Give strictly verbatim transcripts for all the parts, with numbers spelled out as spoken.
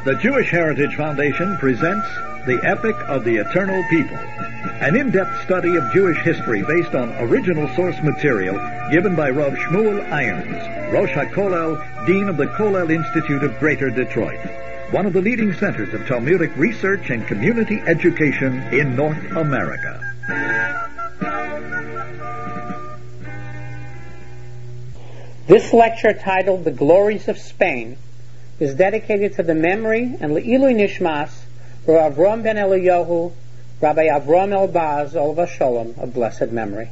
The Jewish Heritage Foundation presents The Epic of the Eternal People, an in-depth study of Jewish history based on original source material given by Rav Shmuel Irons, Rosh HaKollel, Dean of the Kollel Institute of Greater Detroit, one of the leading centers of Talmudic research and community education in North America. This lecture, titled The Glories of Spain, is dedicated to the memory and Le'ilui Nishmas Rav Avram ben Eliyahu, Rabbi Avram Elbaz, Olav Shalom, of blessed memory.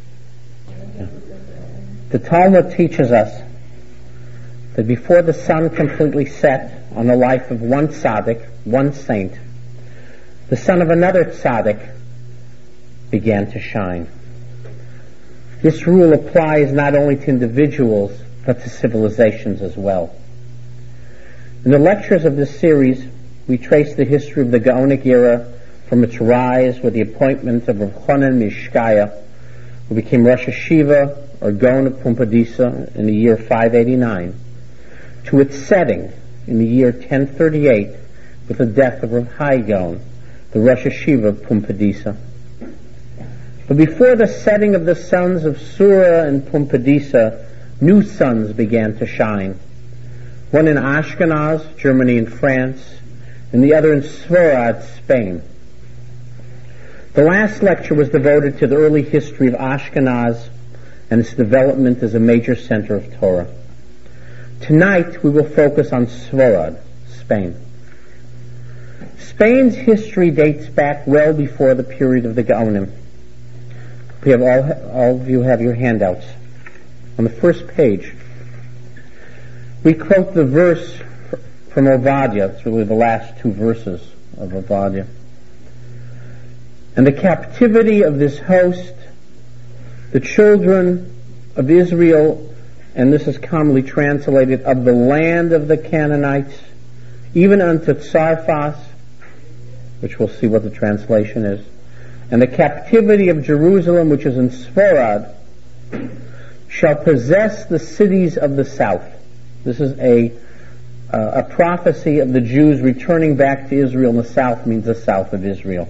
The Talmud teaches us that before the sun completely set on the life of one tzaddik, one saint, the sun of another tzaddik began to shine. This rule applies not only to individuals, but to civilizations as well. In the lectures of this series, we trace the history of the Gaonic era from its rise with the appointment of Rav Chonan Mishkaya, who became Rosh Hashiva or Gaon of Pumbedisa in the year five eighty-nine, to its setting in the year ten thirty-eight with the death of Rav Hai Gaon, the Rosh Hashiva of Pumbedisa. But before the setting of the suns of Sura and Pumbedisa, new suns began to shine. One in Ashkenaz, Germany and France, and the other in Sfarad, Spain. The last lecture was devoted to the early history of Ashkenaz and its development as a major center of Torah. Tonight we will focus on Sfarad, Spain. Spain's history dates back well before the period of the Gaonim. We have all, all of you have your handouts. On the first page, we quote the verse from Ovadia. It's really the last two verses of Ovadia. And the captivity of this host, the children of Israel, and this is commonly translated, of the land of the Canaanites, even unto Tsarphas, which we'll see what the translation is, and the captivity of Jerusalem, which is in Sfarad, shall possess the cities of the south. This is a uh, a prophecy of the Jews returning back to Israel, and the south means the south of Israel.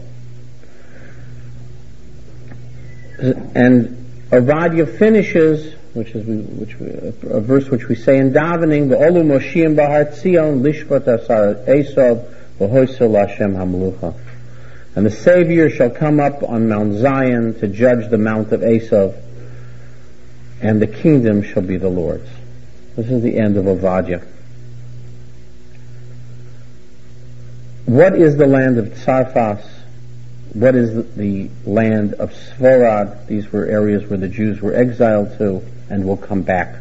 And Ovadia finishes, which is which a verse which we say in davening, "V'olu Moshiach b'Har Tzion lishpot asar Esav v'hoisel Hashem hamlucha." And the Savior shall come up on Mount Zion to judge the Mount of Esav, and the kingdom shall be the Lord's. This is the end of Ovadia. What is the land of Tsarphas? What is the, the land of Sfarad? These were areas where the Jews were exiled to and will come back.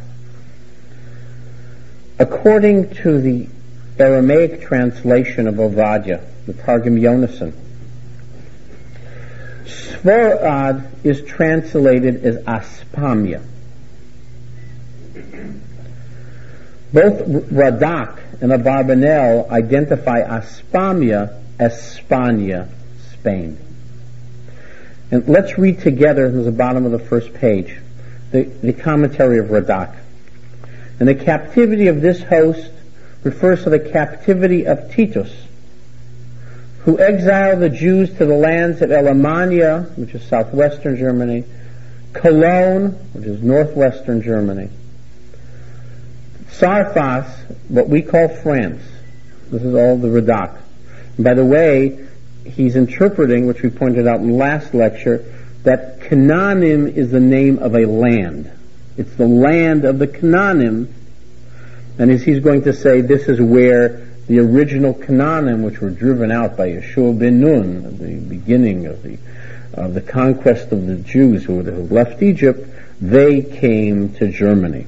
According to the Aramaic translation of Ovadia, the Targum Yonasan, Sfarad is translated as Aspamia. Both Radak and Abarbanel identify Aspamia as Spania, Spain. And let's read together, this is the bottom of the first page, the, the commentary of Radak. And the captivity of this host refers to the captivity of Titus, who exiled the Jews to the lands of Alemannia, which is southwestern Germany, Cologne, which is northwestern Germany, Tsarphas, what we call France. This is all the Radak. And by the way, he's interpreting, which we pointed out in the last lecture, that Canaanim is the name of a land. It's the land of the Canaanim, and as he's going to say, this is where the original Canaanim, which were driven out by Yeshua ben Nun at the beginning of the of the conquest of the Jews who had left Egypt, they came to Germany.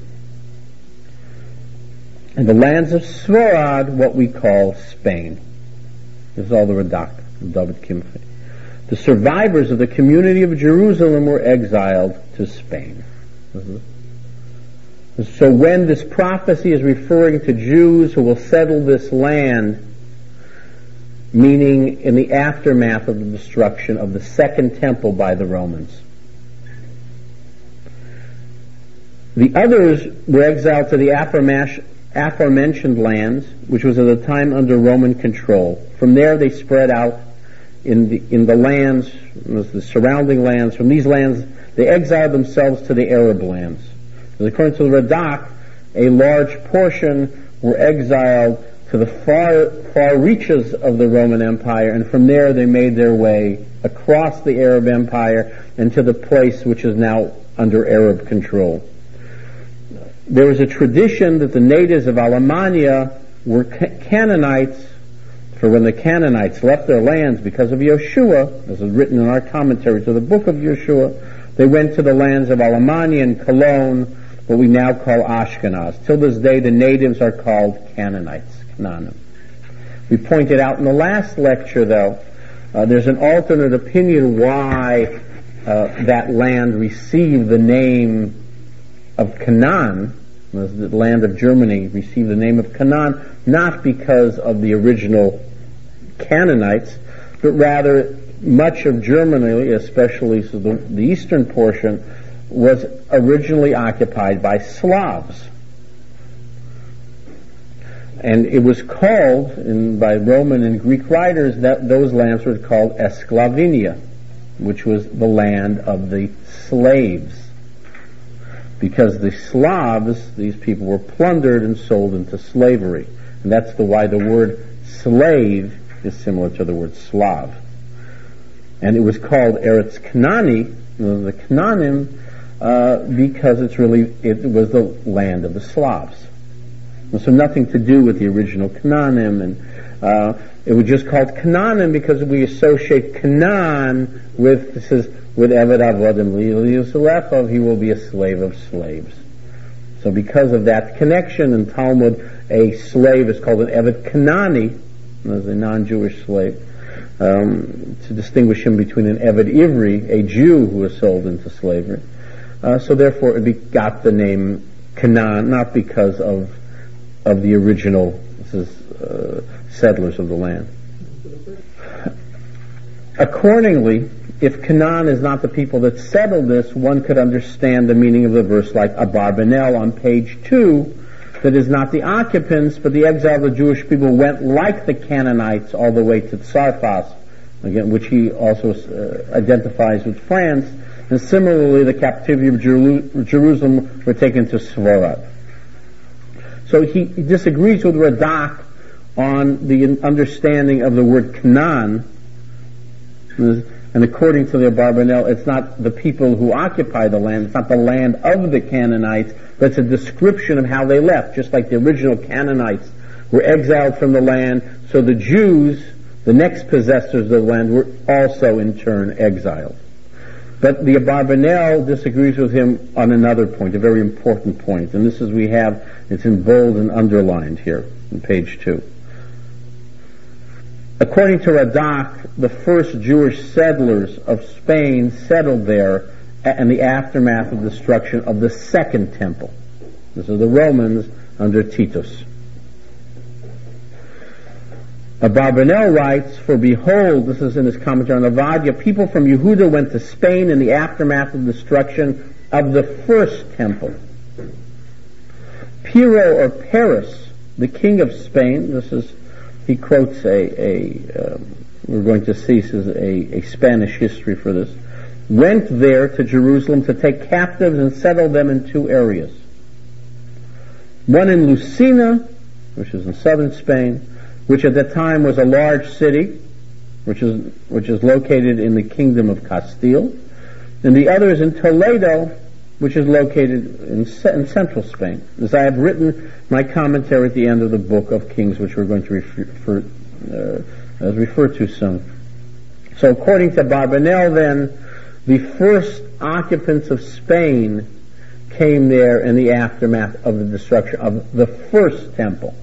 And the lands of Sfarad, what we call Spain. This is all the Radak of David Kimchi. The survivors of the community of Jerusalem were exiled to Spain. Mm-hmm. So when this prophecy is referring to Jews who will settle this land, meaning in the aftermath of the destruction of the second temple by the Romans. The others were exiled to the aftermath aforementioned lands, which was at the time under Roman control. From there they spread out in the, in the lands, the surrounding lands. From these lands they exiled themselves to the Arab lands. And according to the Radak, a large portion were exiled to the far, far reaches of the Roman Empire, and from there they made their way across the Arab Empire and to the place which is now under Arab control. There was a tradition that the natives of Alemannia were Canaanites, for when the Canaanites left their lands because of Yeshua, as is written in our commentary to the book of Yeshua, they went to the lands of Alemannia and Cologne, what we now call Ashkenaz. Till this day the natives are called Canaanites, Canaanim. We pointed out in the last lecture, though, uh, there's an alternate opinion why uh, that land received the name of Canaan, the land of Germany received the name of Canaan, not because of the original Canaanites, but rather much of Germany, especially so the, the eastern portion, was originally occupied by Slavs. And it was called, in, by Roman and Greek writers, that those lands were called Esclavinia, which was the land of the slaves. Because the Slavs, these people, were plundered and sold into slavery. And that's the why the word slave is similar to the word Slav. And it was called Eretz Kanani, the Canaanim, uh, because it's really, it was the land of the Slavs. And so nothing to do with the original Canaanim, and uh, it was just called Canaanim because we associate Canaan with, this is, with Eved Avodim Liyusalechav, he will be a slave of slaves. So because of that connection in Talmud, a slave is called an Eved Kanani, as a non-Jewish slave, um, to distinguish him between an Eved Ivri, a Jew who was sold into slavery. Uh, so therefore it got the name Canaan, not because of of the original this is, uh, settlers of the land. Accordingly, if Canaan is not the people that settled this, one could understand the meaning of the verse like Abarbanel on page two, that is not the occupants, but the exiled of the Jewish people went like the Canaanites all the way to Tsarfas, again, which he also uh, identifies with France, and similarly the captivity of Jeru- Jerusalem were taken to Svorad. So he, he disagrees with Radak on the understanding of the word Canaan, and according to the Abarbanel, it's not the people who occupy the land, it's not the land of the Canaanites, but it's a description of how they left, just like the original Canaanites were exiled from the land, so the Jews, the next possessors of the land, were also in turn exiled. But the Abarbanel disagrees with him on another point, a very important point, and this is we have, it's in bold and underlined here on page two. According to Radak, the first Jewish settlers of Spain settled there in the aftermath of the destruction of the Second Temple. This is the Romans under Titus. Abarbanel writes, for behold, this is in his commentary on Avadia, people from Yehuda went to Spain in the aftermath of the destruction of the first temple. Piro or Paris, the king of Spain, this is, he quotes a, a um, we're going to see this is a, a Spanish history for this, went there to Jerusalem to take captives and settle them in two areas. One in Lucena, which is in southern Spain, which at that time was a large city, which is which is located in the kingdom of Castile, and the other is in Toledo, which is located in, in central Spain. As I have written my commentary at the end of the book of Kings, which we're going to refer, uh, as refer to soon. So according to Abarbanel, then, the first occupants of Spain came there in the aftermath of the destruction of the first temple.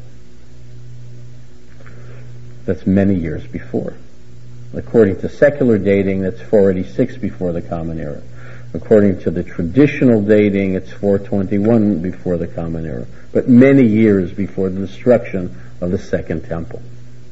That's many years before. According to secular dating, that's four eighty-six before the Common Era. According to the traditional dating, it's four twenty-one before the Common Era, but many years before the destruction of the Second Temple.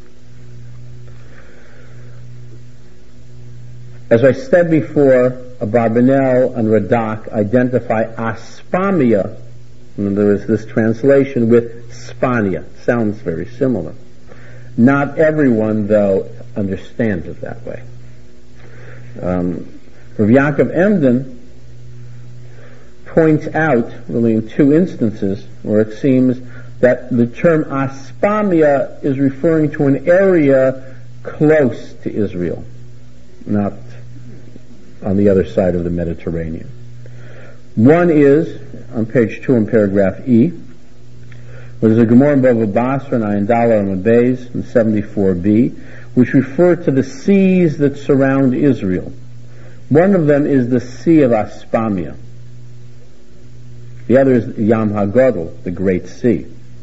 As I said before, Abarbanel and Radak identify Aspamia, And there is this translation with Spania. Sounds very similar. Not everyone, though, understands it that way. Um, Rav Yaakov Emden points out, really in two instances, where it seems that the term Aspamia is referring to an area close to Israel, not on the other side of the Mediterranean. One is on page two in paragraph E, where there's a Gemara in Bava Basra and Ayin Dalar and Beis in seventy-four b, which refer to the seas that surround Israel. One of them is the Sea of Aspamia. The other is Yam HaGodel, the Great Sea.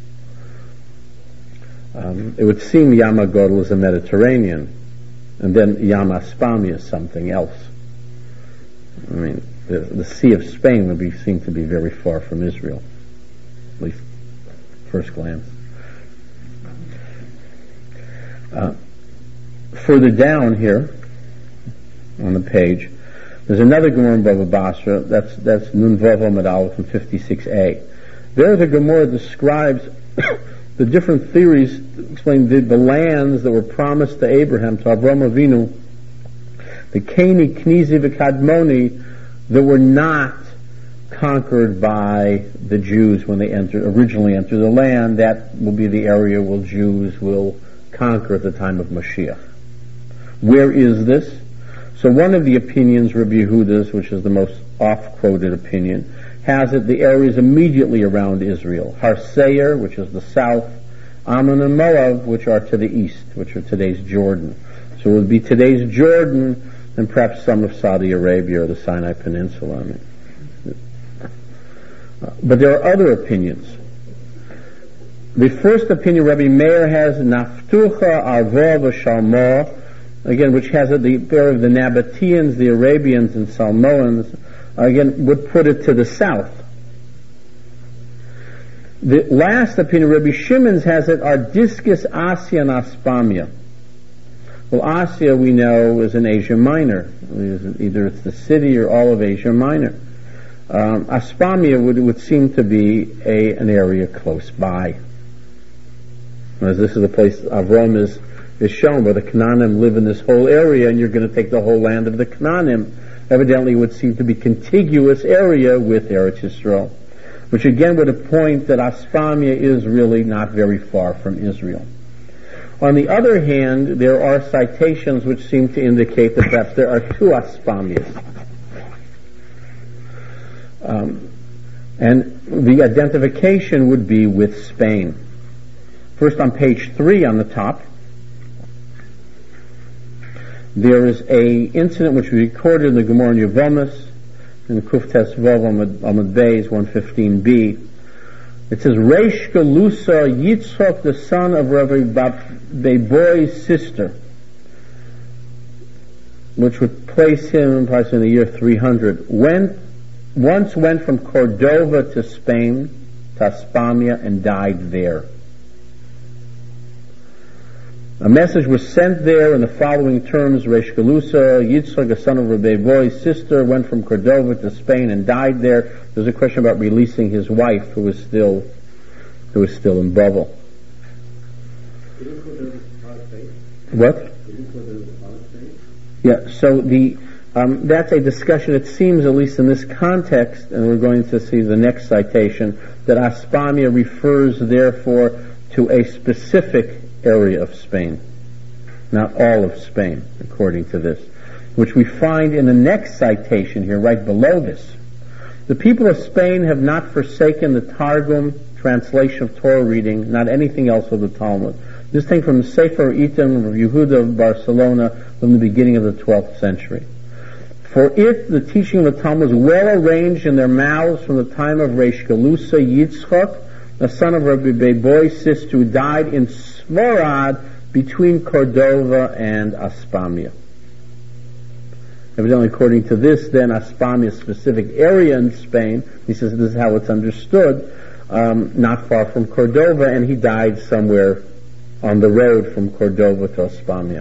Um, it would seem Yam HaGodel is the Mediterranean, and then Yam Aspamia is something else. I mean, the, the Sea of Spain would be seem to be very far from Israel, at least first glance. Uh, further down here on the page, there's another Gemara in Bava Basra. That's that's Nun Vav Amud Aleph from fifty-six a. There, the Gemara describes the different theories, explain the, the lands that were promised to Abraham, to Avraham Avinu, the Keni, Knizi, V'Kadmoni, that were not conquered by the Jews when they entered, originally entered the land. That will be the area where Jews will conquer at the time of Mashiach. Where is this? So one of the opinions, Rabbi Yehuda's, which is the most oft-quoted opinion, has it the areas immediately around Israel. Har Seir, which is the south, Ammon and Moab, which are to the east, which are today's Jordan. So it would be today's Jordan and perhaps some of Saudi Arabia or the Sinai Peninsula. I mean, uh, but there are other opinions. The first opinion Rabbi Meir has, Naftucha, Arva, V'Shalmah, again, which has it, the pair of the Nabateans, the Arabians, and Salmoans, again, would put it to the south. The last opinion, Rabbi Shimon's, has it, Ardiscus, Asia, and Aspamia. Well, Asia, we know, is in Asia Minor. Either it's the city or all of Asia Minor. Um, Aspamia would, would seem to be a, an area close by. As this is the place Avram is is shown, where the Canaanim live in this whole area, and you're going to take the whole land of the Canaanim. Evidently it would seem to be contiguous area with Eretz Yisrael, which again would point that Aspamia is really not very far from Israel. On the other hand, there are citations which seem to indicate that perhaps there are two Aspamias. Um, and the identification would be with Spain. First on page three on the top, there is a incident which we recorded in the Gemara in Yevamos, in Kuf Tes Vav Amud Beis one fifteen b. It says, Reish Galusa Yitzchok, the son of Rabbi Beiboi's sister, which would place him perhaps in the year three hundred, went, once went from Cordova to Spain, to Aspamia, and died there. A message was sent there in the following terms: Reish Galusa, Yitzchak, the son of Rabbi Boy's sister, went from Cordova to Spain and died there. There's a question about releasing his wife, who was still, who was still in Babel. What? Yeah. So the um, that's a discussion. It seems, at least in this context, and we're going to see the next citation, that Aspamia refers, therefore, to a specific area of Spain, not all of Spain, according to this, which we find in the next citation here, right below this. The people of Spain have not forsaken the Targum, translation of Torah reading, not anything else of the Talmud. This thing from the Sefer Itam of Yehuda of Barcelona from the beginning of the twelfth century. For it, the teaching of the Talmud was well arranged in their mouths from the time of Reish Galusa Yitzchak, the son of Rabbi Beiboi's sister, who died in Svarad between Cordova and Aspamia. Evidently, according to this, then Aspamia's specific area in Spain, he says this is how it's understood, um, not far from Cordova, and he died somewhere on the road from Cordova to Aspamia.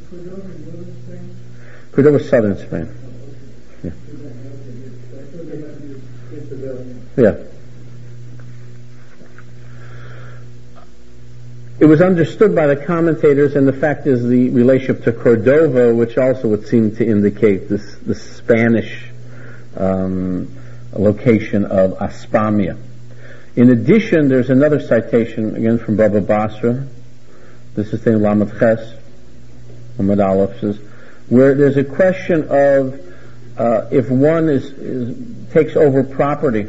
Cordova is southern Spain. Yeah. Yeah. it was understood by the commentators, and the fact is the relationship to Cordova, which also would seem to indicate this the Spanish um, location of Aspamia. In addition, there's another citation, again from Baba Basra. This is the Lamed Ches, Lamed Aleph, says, where there's a question of uh, if one is, is takes over property,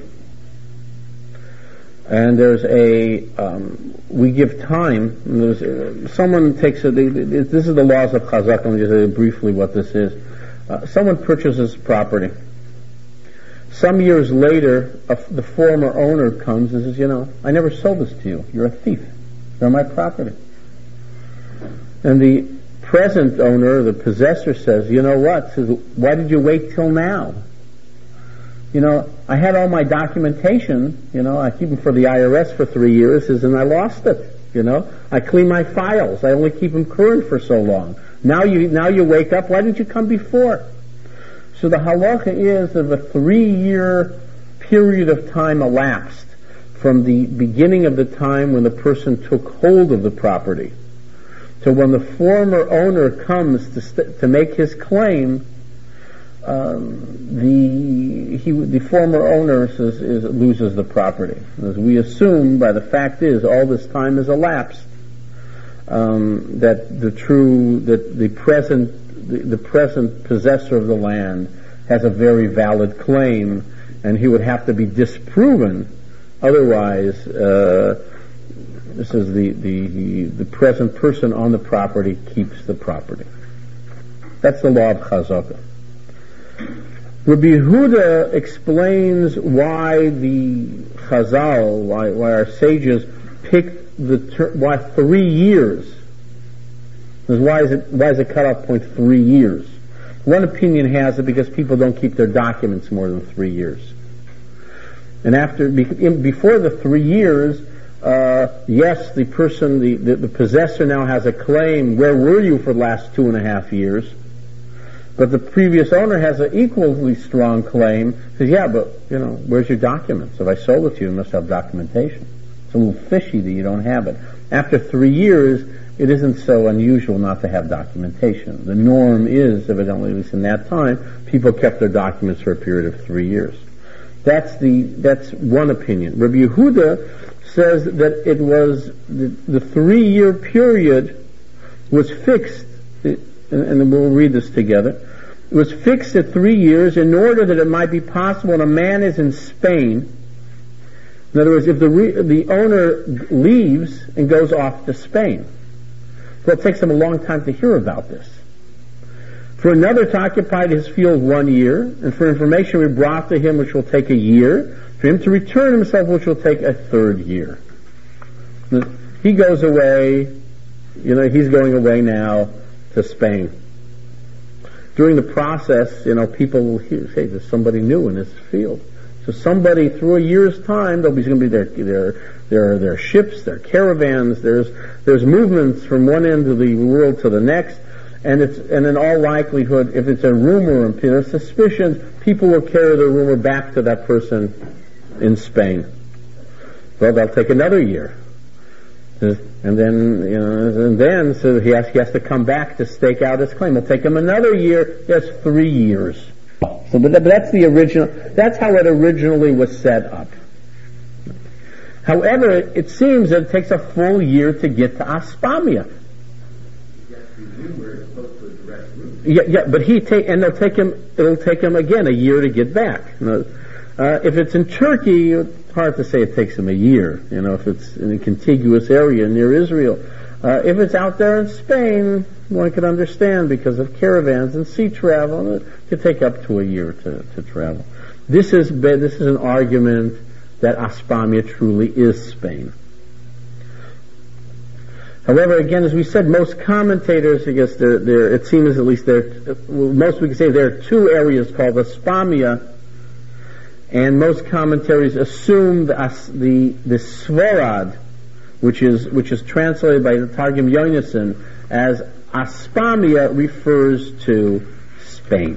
and there's a um, we give time. There's, uh, someone takes a. They, this is the laws of Chazak. Let me just say briefly what this is. Uh, someone purchases property. Some years later, a, the former owner comes and says, "You know, I never sold this to you. You're a thief. They're my property." And the present owner, the possessor, says, "You know what? Says, why did you wait till now? You know, I had all my documentation, you know, I keep them for the I R S for three years, and I lost it, you know. I clean my files. I only keep them current for so long. Now you, now you wake up, why didn't you come before?" So the halacha is that a three-year period of time elapsed from the beginning of the time when the person took hold of the property to when the former owner comes to, st- to make his claim. Um, the he the former owner is, is, loses the property. As we assume, by the fact is, all this time has elapsed, um, that the true that the present the, the present possessor of the land has a very valid claim, and he would have to be disproven. Otherwise, uh, this is the, the the present person on the property keeps the property. That's the law of Chazakah. Rabbi Yehuda explains why the Chazal, why, why our sages picked the ter- why three years. Why is it why is the cutoff point three years? One opinion has it because people don't keep their documents more than three years. And after before the three years, uh, yes, the person, the, the the possessor now has a claim. Where were you for the last two and a half years? But the previous owner has an equally strong claim. Says, yeah, but, you know, where's your documents? If I sold it to you, you must have documentation. It's a little fishy that you don't have it. After three years, it isn't so unusual not to have documentation. The norm is, evidently, at least in that time, people kept their documents for a period of three years. That's the, that's one opinion. Rabbi Yehuda says that it was, the, the three-year period was fixed, and we'll read this together. It was fixed at three years in order that it might be possible when a man is in Spain. In other words, if the re- the owner leaves and goes off to Spain, well, it takes him a long time to hear about this. For another to occupy his field one year, and for information we brought to him, which will take a year, for him to return himself, which will take a third year. He goes away, you know, he's going away now to Spain. During the process, you know, people will hear, say, there's somebody new in this field. So somebody, through a year's time, there'll be going to be their their their their ships, their caravans. There's there's movements from one end of the world to the next, and it's and in all likelihood, if it's a rumor and there's suspicions, people will carry the rumor back to that person in Spain. Well, that'll take another year. And then, you know, and then, so he has, he has to come back to stake out his claim. It'll take him another year. That's three years. So, but, but that's the original. That's how it originally was set up. However, it, it seems that it takes a full year to get to Aspamia. Yeah, yeah, but he take, and it'll take him. It'll take him again a year to get back. You know, uh, if it's in Turkey, it's hard to say it takes him a year. You know, if it's in a contiguous area near Israel, uh, if it's out there in Spain, one can understand because of caravans and sea travel, it could take up to a year to, to travel. This is this is an argument that Aspamia truly is Spain. However, again, as we said, most commentators, I guess, there, there, it seems at least there, most we can say there are two areas called Aspamia, and most commentaries assume the the, the Svorad, which is which is translated by the Targum Yonason as Aspamia, refers to Spain.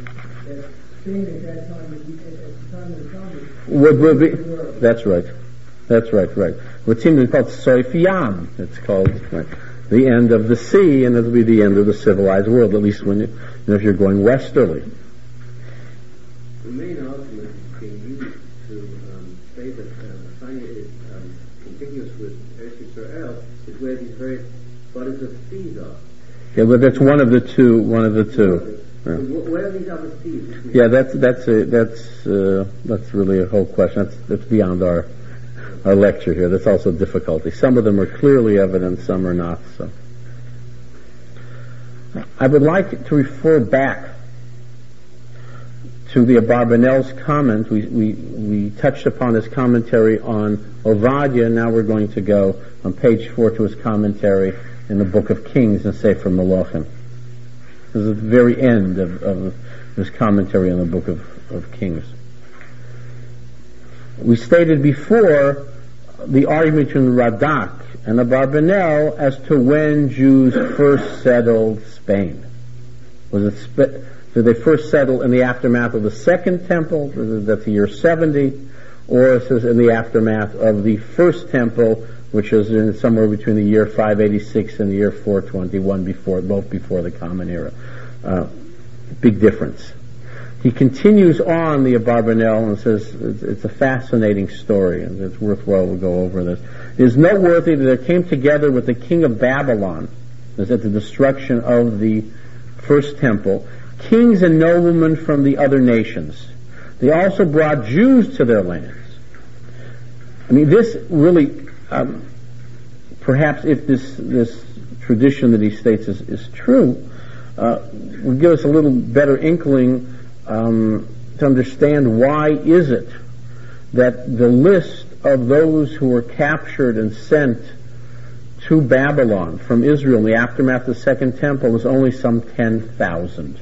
Would, would be, that's right. That's right, right. What seems to be called Soif Yam. It's called right, the end of the sea, and it'll be the end of the civilized world, at least when you, you know, if you're going westerly. The main argument being used to um, say that uh, China is um, contiguous with Eretz Yisrael is where these very bodies of seas are. Yeah, but that's one of the two. One of the two. Yeah. So where are these other seas? Yeah, that's that's a, that's uh, that's really a whole question. That's that's beyond our our lecture here. That's also a difficulty. Some of them are clearly evident, some are not. So, I would like to refer back to the Abarbanel's comment. We we we touched upon his commentary on Ovadia. Now we're going to go on page four to his commentary in the Book of Kings and Sefer Melachim. This is the very end of, of his commentary on the Book of, of Kings. We stated before the argument between Radak and Abarbanel as to when Jews first settled Spain. Was it sp- did they first settle in the aftermath of the Second Temple? That's the year seventy, or it says in the aftermath of the First Temple, which is in somewhere between the year five eighty-six and the year four twenty-one, before both before the Common Era. Uh, big difference. He continues on the Abarbanel and says it's a fascinating story, and it's worthwhile to go over this. It is noteworthy that they came together with the king of Babylon, as at the destruction of the First Temple, kings and noblemen from the other nations. They also brought Jews to their lands. I mean, this really, um, perhaps if this this tradition that he states is, is true, uh, would give us a little better inkling um, to understand why is it that the list of those who were captured and sent to Babylon from Israel in the aftermath of the Second Temple was only some ten thousand.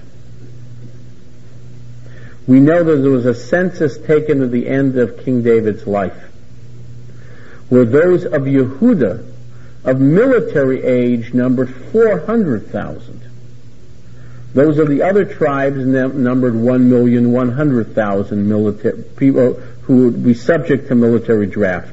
We know that there was a census taken at the end of King David's life, where those of Yehuda of military age numbered four hundred thousand. Those of the other tribes num- numbered one million one hundred thousand military people who would be subject to military draft.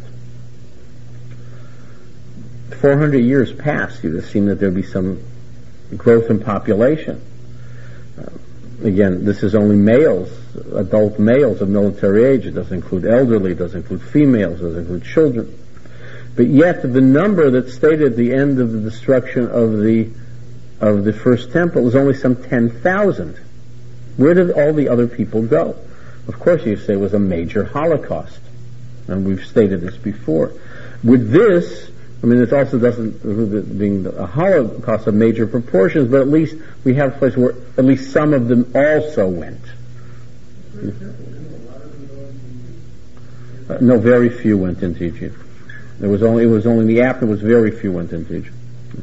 four hundred years passed, you would assume that there would be some growth in population. Uh, again, this is only males, adult males of military age. It doesn't include elderly, it doesn't include females, it doesn't include children. But yet the number that stated at the end of the destruction of the of the First Temple was only some ten thousand. Where did all the other people go? Of course, you say it was a major Holocaust. And we've stated this before. With this, I mean, it also doesn't, being a Holocaust of major proportions, but at least we have a place where at least some of them also went. Uh, no, very few went into Egypt. There was only, it was only the after was very few went into Egypt.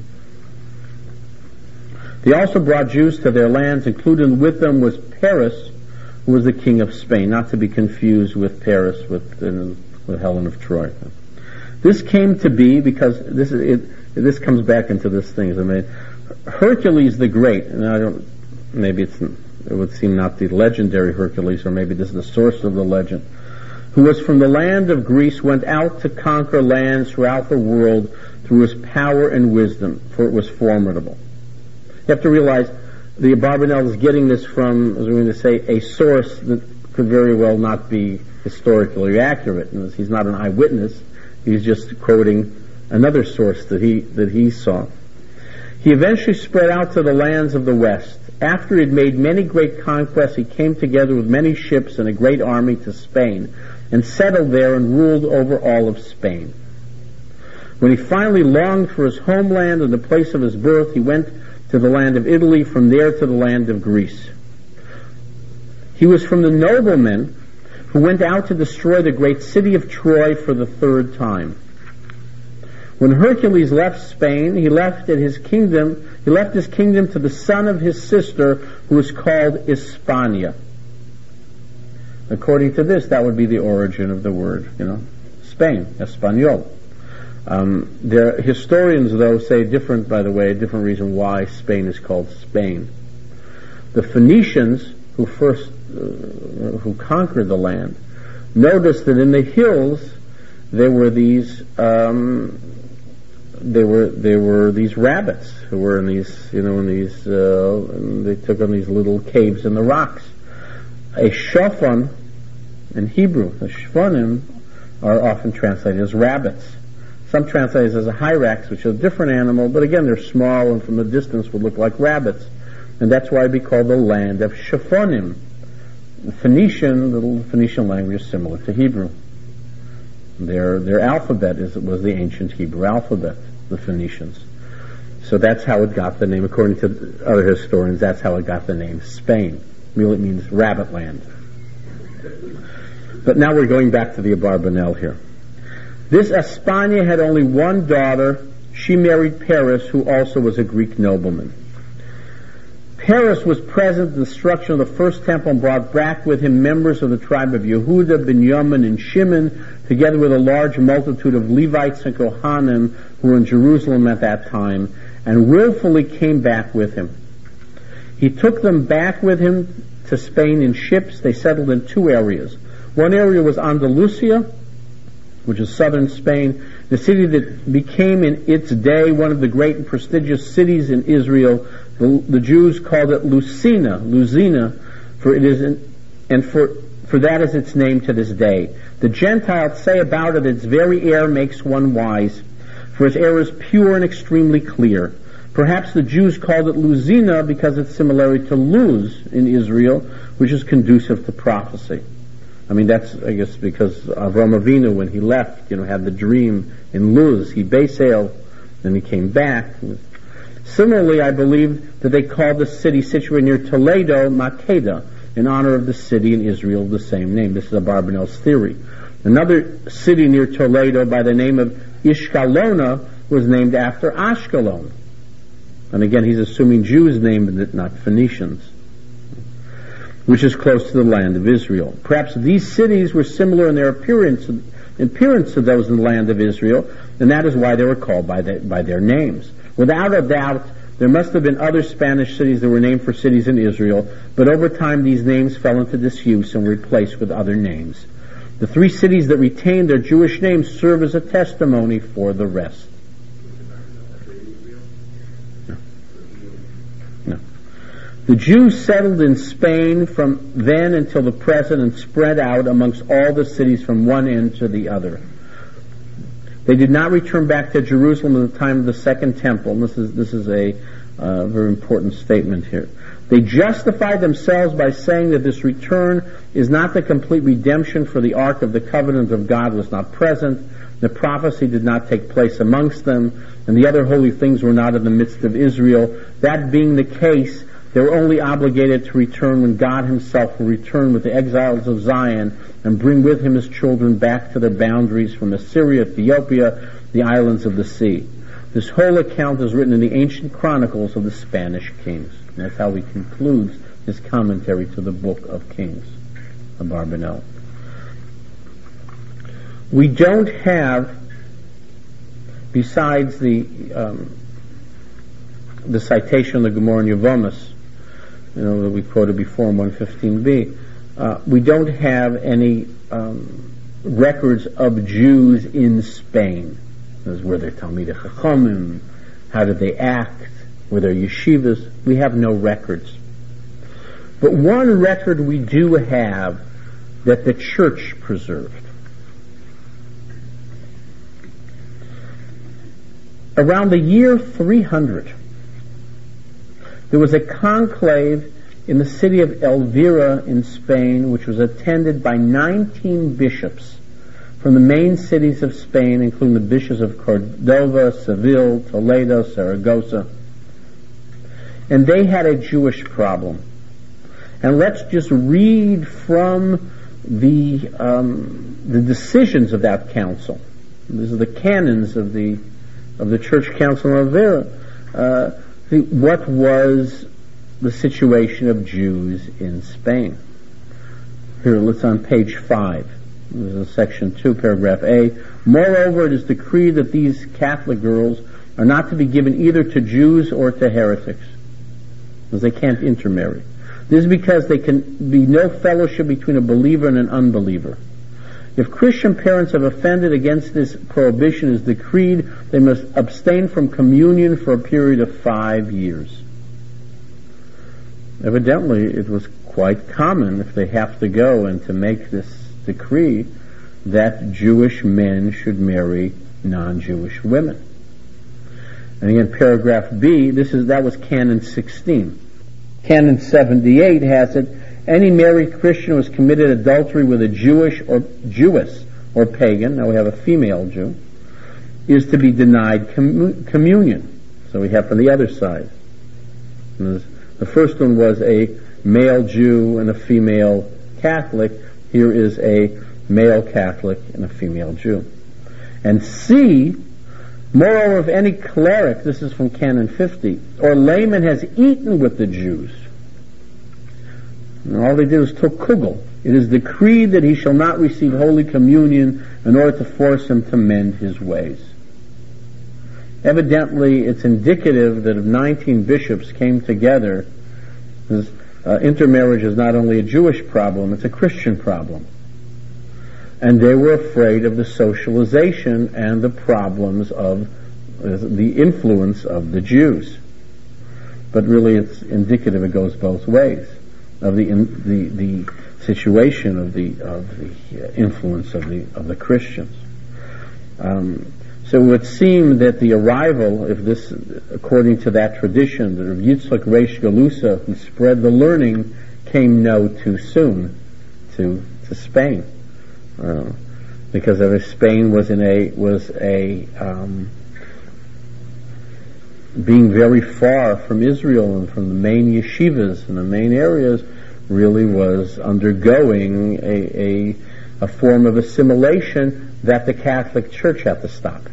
They also brought Jews to their lands. Included with them was Paris, who was the king of Spain, not to be confused with Paris, with, uh, with Helen of Troy. This came to be because this is it. This comes back into this thing. I mean, Hercules the Great, and I don't. Maybe it's it would seem not the legendary Hercules, or maybe this is the source of the legend. Who was from the land of Greece, went out to conquer lands throughout the world through his power and wisdom, for it was formidable. You have to realize the Abarbanel is getting this from, as we're going to say, a source that could very well not be historically accurate. And he's not an eyewitness. He's just quoting another source that he that he saw. He eventually spread out to the lands of the West. After he had made many great conquests, he came together with many ships and a great army to Spain, and settled there and ruled over all of Spain. When he finally longed for his homeland and the place of his birth, he went to the land of Italy, from there to the land of Greece. He was from the noblemen who went out to destroy the great city of Troy for the third time. When Hercules left Spain, he left at his kingdom, he left his kingdom to the son of his sister, who was called Hispania. According to this, that would be the origin of the word, you know, Spain, Espanol. Um, there, historians, though, say different, by the way, a different reason why Spain is called Spain. The Phoenicians, who first, uh, who conquered the land, noticed that in the hills there were these um, there were there were these rabbits who were in these you know in these uh, and they took on these little caves in the rocks. A shofan in Hebrew, the shvanim are often translated as rabbits. Some translate it as a hyrax, which is a different animal, but again they're small and from a distance would look like rabbits, and that's why it'd be called the land of shophonim. The Phoenician, the Phoenician language is similar to Hebrew. Their their alphabet is was the ancient Hebrew alphabet, the Phoenicians. So that's how it got the name, according to other historians. That's how it got the name Spain. Really, it means rabbit land. But now we're going back to the Abarbanel here. This Espana had only one daughter. She married Paris, who also was a Greek nobleman. Paris was present in the destruction of the first temple and brought back with him members of the tribe of Yehuda, Binyamin, and Shimon, together with a large multitude of Levites and Kohanim who were in Jerusalem at that time, and willfully came back with him. He took them back with him to Spain in ships. They settled in two areas. One area was Andalusia, which is southern Spain, the city that became in its day one of the great and prestigious cities in Israel. The, the Jews called it Lucina, Luzina, for it is, in, and for for that is its name to this day. The Gentiles say about it, its very air makes one wise, for its air is pure and extremely clear. Perhaps the Jews called it Luzina because it's similar to Luz in Israel, which is conducive to prophecy. I mean, that's, I guess, because Avraham Avinu, when he left, you know, had the dream in Luz. He baysailed, then he came back. Similarly, I believe that they called the city situated near Toledo Makeda, in honor of the city in Israel of the same name. This is Abarbanel's theory. Another city near Toledo by the name of Ishkalona was named after Ashkelon. And again, he's assuming Jews named it, not Phoenicians, which is close to the land of Israel. Perhaps these cities were similar in their appearance, appearance to those in the land of Israel, and that is why they were called by, the, by their names. Without a doubt, there must have been other Spanish cities that were named for cities in Israel, but over time these names fell into disuse and were replaced with other names. The three cities that retained their Jewish names serve as a testimony for the rest. No. No. The Jews settled in Spain from then until the present and spread out amongst all the cities from one end to the other. They did not return back to Jerusalem at the time of the Second Temple. And this is this is a uh, very important statement here. They justified themselves by saying that this return is not the complete redemption, for the Ark of the Covenant of God was not present, the prophecy did not take place amongst them, and the other holy things were not in the midst of Israel. That being the case, they were only obligated to return when God himself will return with the exiles of Zion and bring with him his children back to their boundaries from Assyria, Ethiopia, the islands of the sea. This whole account is written in the ancient chronicles of the Spanish kings. And that's how he concludes his commentary to the Book of Kings, Abarbanel. We don't have, besides the um, the citation of the Gemara in Yevomis, you know, that we quoted before in one fifteen b, uh, we don't have any um, records of Jews in Spain. Were there Talmidei Chachamim? How did they act? Were there yeshivas? We have no records. But one record we do have that the church preserved. Around the year three hundred, there was a conclave in the city of Elvira in Spain, which was attended by nineteen bishops from the main cities of Spain, including the bishops of Cordova, Seville, Toledo, Saragossa. And they had a Jewish problem. And let's just read from the um, the decisions of that council. These are the canons of the of the Church Council of Elvira. Uh, the, what was the situation of Jews in Spain? Here, let's on page five. This is section two, paragraph A. Moreover, it is decreed that these Catholic girls are not to be given either to Jews or to heretics, because they can't intermarry. This is because there can be no fellowship between a believer and an unbeliever. If Christian parents have offended against this prohibition as decreed, they must abstain from communion for a period of five years. Evidently, it was quite common, if they have to go and to make this decree, that Jewish men should marry non-Jewish women. And again, paragraph B, this is that was Canon sixteen. Canon seventy-eight has it, any married Christian who has committed adultery with a Jewish or Jewess or pagan, now we have a female Jew, is to be denied com- communion. So we have from the other side. The first one was a male Jew and a female Catholic. Here is a male Catholic and a female Jew. And C, moreover, if any cleric, this is from Canon fifty, or layman has eaten with the Jews, and all they did was took kugel, it is decreed that he shall not receive Holy Communion in order to force him to mend his ways. Evidently, it's indicative that if nineteen bishops came together, this, uh, intermarriage is not only a Jewish problem, it's a Christian problem. And they were afraid of the socialization and the problems of uh, the influence of the Jews. But really it's indicative, it goes both ways, of the in, the, the situation of the of the uh, influence of the of the Christians. Um, so it would seem that the arrival, if this, according to that tradition, that Rav Yitzchak Reish Galusa, who spread the learning, came no too soon to to Spain. Uh, because of Spain was in a was a um, being very far from Israel and from the main yeshivas and the main areas, really was undergoing a, a a form of assimilation that the Catholic Church had to stop.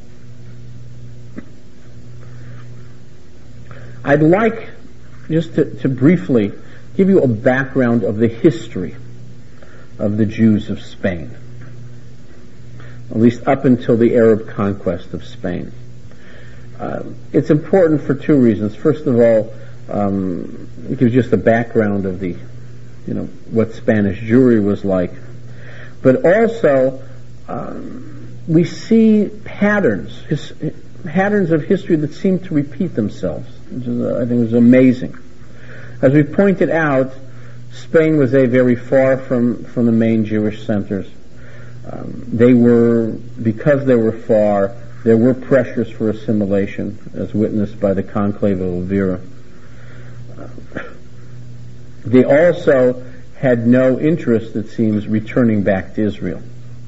I'd like just to, to briefly give you a background of the history of the Jews of Spain, at least up until the Arab conquest of Spain. Uh, it's important for two reasons. First of all, um, it gives just a background of the, you know, what Spanish Jewry was like. But also, um, we see patterns, his, patterns of history that seem to repeat themselves, which is, uh, I think is amazing. As we pointed out, Spain was a very far from, from the main Jewish centers. Um, they were, because they were far, there were pressures for assimilation, as witnessed by the Conclave of Elvira. Uh, they also had no interest, it seems, returning back to Israel.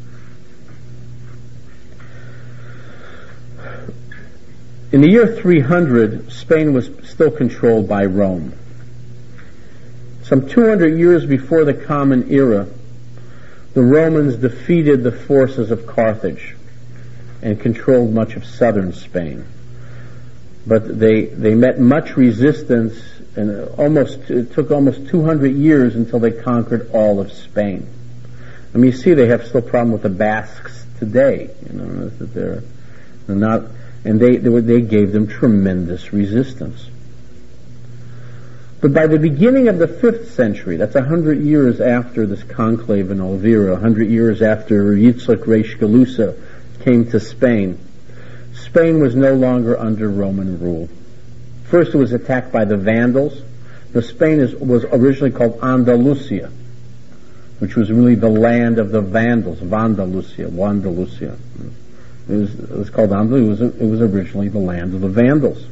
In the year three hundred, Spain was still controlled by Rome. Some two hundred years before the Common Era, the Romans defeated the forces of Carthage and controlled much of southern Spain. But they they met much resistance, and almost it took almost two hundred years until they conquered all of Spain. I mean, you see, they have still a problem with the Basques today. You know, that they're, they're not, and they they, they gave them tremendous resistance. But by the beginning of the fifth century, that's a hundred years after this conclave in Elvira, a hundred years after Yitzchak Reish Galusa came to Spain, Spain was no longer under Roman rule. First it was attacked by the Vandals. Now, Spain is, was originally called Andalusia, which was really the land of the Vandals, Vandalusia, Wandalusia. It was, it was called Andalusia. It was originally the land of the Vandals.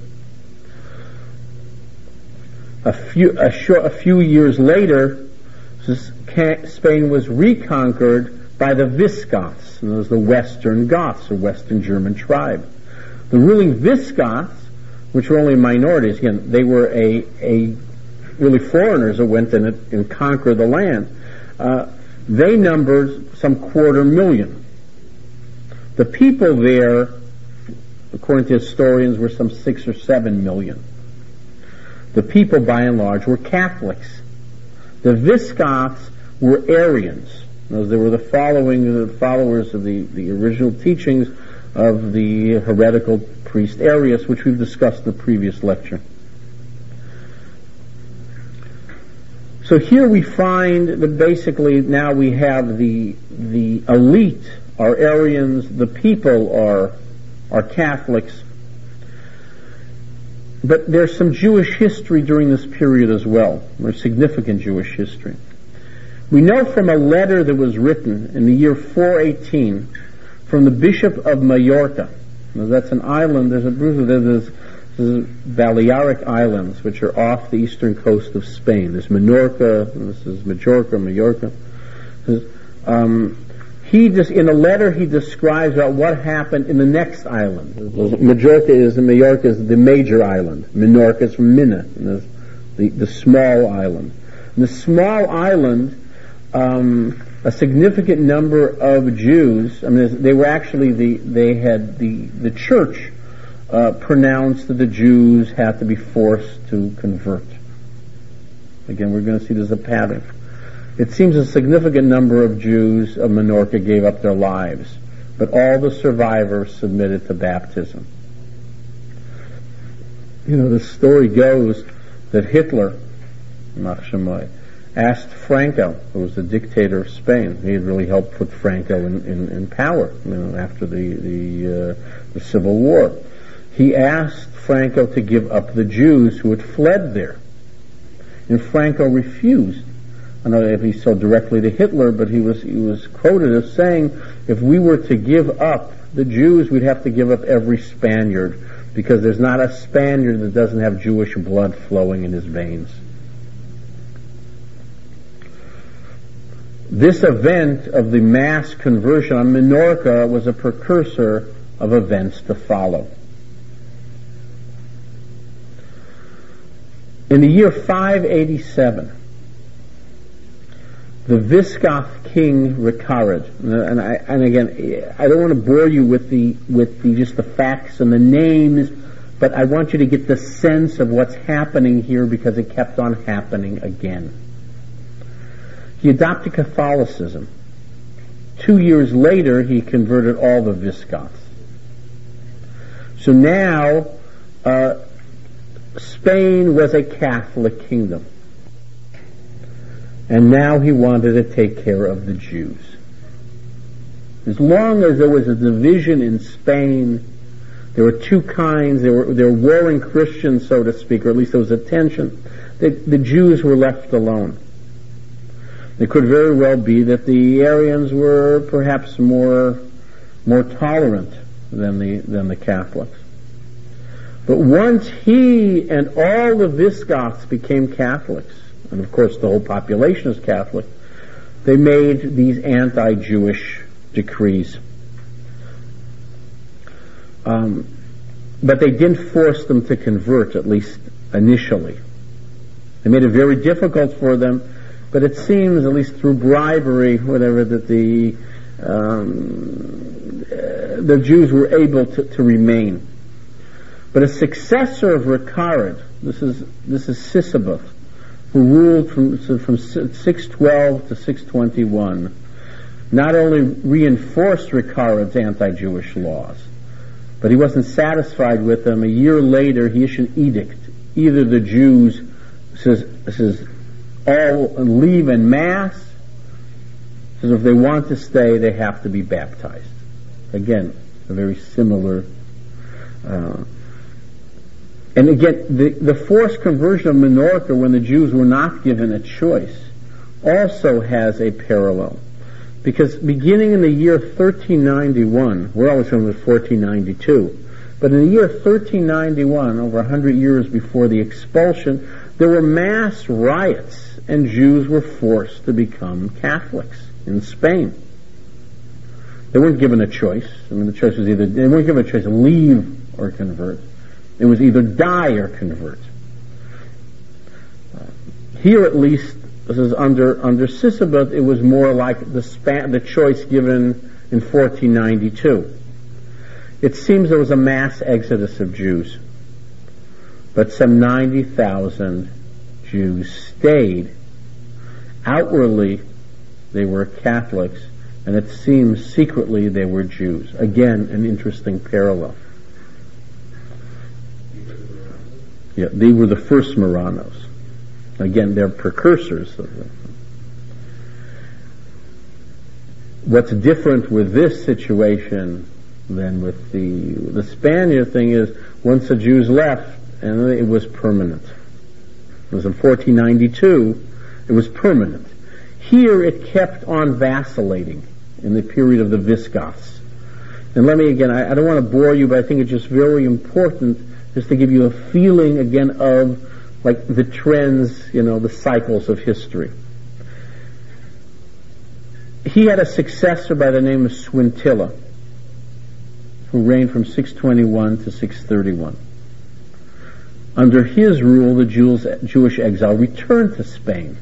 A few, a, short, a few years later, Spain was reconquered by the Visigoths, and those the Western Goths, a Western German tribe. The ruling Visigoths, which were only minorities, again, they were a, a really foreigners that went in and, and conquered the land. Uh, they numbered some quarter million. The people there, according to historians, were some six or seven million. The people, by and large, were Catholics. The Visigoths were Arians. Those they were the following, the followers of the, the original teachings of the heretical priest Arius, which we've discussed in the previous lecture. So So here we find that basically now we have the the elite are Aryans, the people are are Catholics. But there's some Jewish history during this period as well. There's significant Jewish history. We know from a letter that was written in the year four eighteen from the Bishop of Majorca. Now that's an island, there's a there's, there's Balearic Islands, which are off the eastern coast of Spain. There's Menorca, this is Majorca, Majorca. Um, he just, in a letter he describes about what happened in the next island. Majorca is, and Majorca is the major island. Menorca is from Mina, and the, the small island. In the small island, um, a significant number of Jews, I mean, they were actually the, they had the, the church uh, pronounced that the Jews had to be forced to convert. Again, we're going to see there's a pattern. It seems a significant number of Jews of Menorca gave up their lives, but all the survivors submitted to baptism. You know, the story goes that Hitler, asked Franco, who was the dictator of Spain. He had really helped put Franco in, in, in power, you know, after the the, uh, the Civil War. He asked Franco to give up the Jews who had fled there, and Franco refused. I don't know if he said directly to Hitler, but he was he was quoted as saying, if we were to give up the Jews, we'd have to give up every Spaniard, because there's not a Spaniard that doesn't have Jewish blood flowing in his veins. This event of the mass conversion on Menorca was a precursor of events to follow. In the year five eighty-seven, the Visigoth king Recared, and I, and again, I don't want to bore you with the with the just the facts and the names, but I want you to get the sense of what's happening here, because it kept on happening again. He adopted Catholicism. Two years later, he converted all the Visigoths. So now, uh, Spain was a Catholic kingdom. And now he wanted to take care of the Jews. As long as there was a division in Spain, there were two kinds, there were, there were warring Christians, so to speak, or at least there was a tension. The, the Jews were left alone. It could very well be that the Arians were perhaps more more tolerant than the than the Catholics. But once he and all the Visigoths became Catholics, and of course the whole population is Catholic, they made these anti-Jewish decrees. Um, but they didn't force them to convert, at least initially. They made it very difficult for them. But it seems, at least through bribery, whatever, that the um, uh, the Jews were able to, to remain. But a successor of Recared, this is this is Sisebuth, who ruled from from six twelve to six twenty-one, not only reinforced Recared's anti-Jewish laws, but he wasn't satisfied with them. A year later, he issued an edict: either the Jews says says. all leave en masse, so if they want to stay, they have to be baptized. Again, a very similar. Uh, and again, the, the forced conversion of Menorca, when the Jews were not given a choice, also has a parallel. Because beginning in the year thirteen ninety-one, we're always going with fourteen ninety-two, but in the year thirteen ninety-one, over a hundred years before the expulsion, there were mass riots, and Jews were forced to become Catholics in Spain. They weren't given a choice. I mean, the choice was either, they weren't given a choice, leave or convert. It was either die or convert. Uh, here, at least, this is under under Sisebuth, it was more like the span, the choice given in fourteen ninety-two. It seems there was a mass exodus of Jews, but some ninety thousand Jews stayed. Outwardly, they were Catholics, and it seems secretly they were Jews. Again, an interesting parallel. Yeah, they were the first Marranos. Again, they're precursors of them. What's different with this situation than with the the Spaniard thing is once the Jews left, and it was permanent. It was in fourteen ninety-two, it was permanent. Here it kept on vacillating in the period of the Visigoths. And let me again, I, I don't want to bore you, but I think it's just very important just to give you a feeling again of like the trends, you know, the cycles of history. He had a successor by the name of Swintilla, who reigned from six twenty-one to six thirty-one. Under his rule, the Jews, Jewish exile returned to Spain.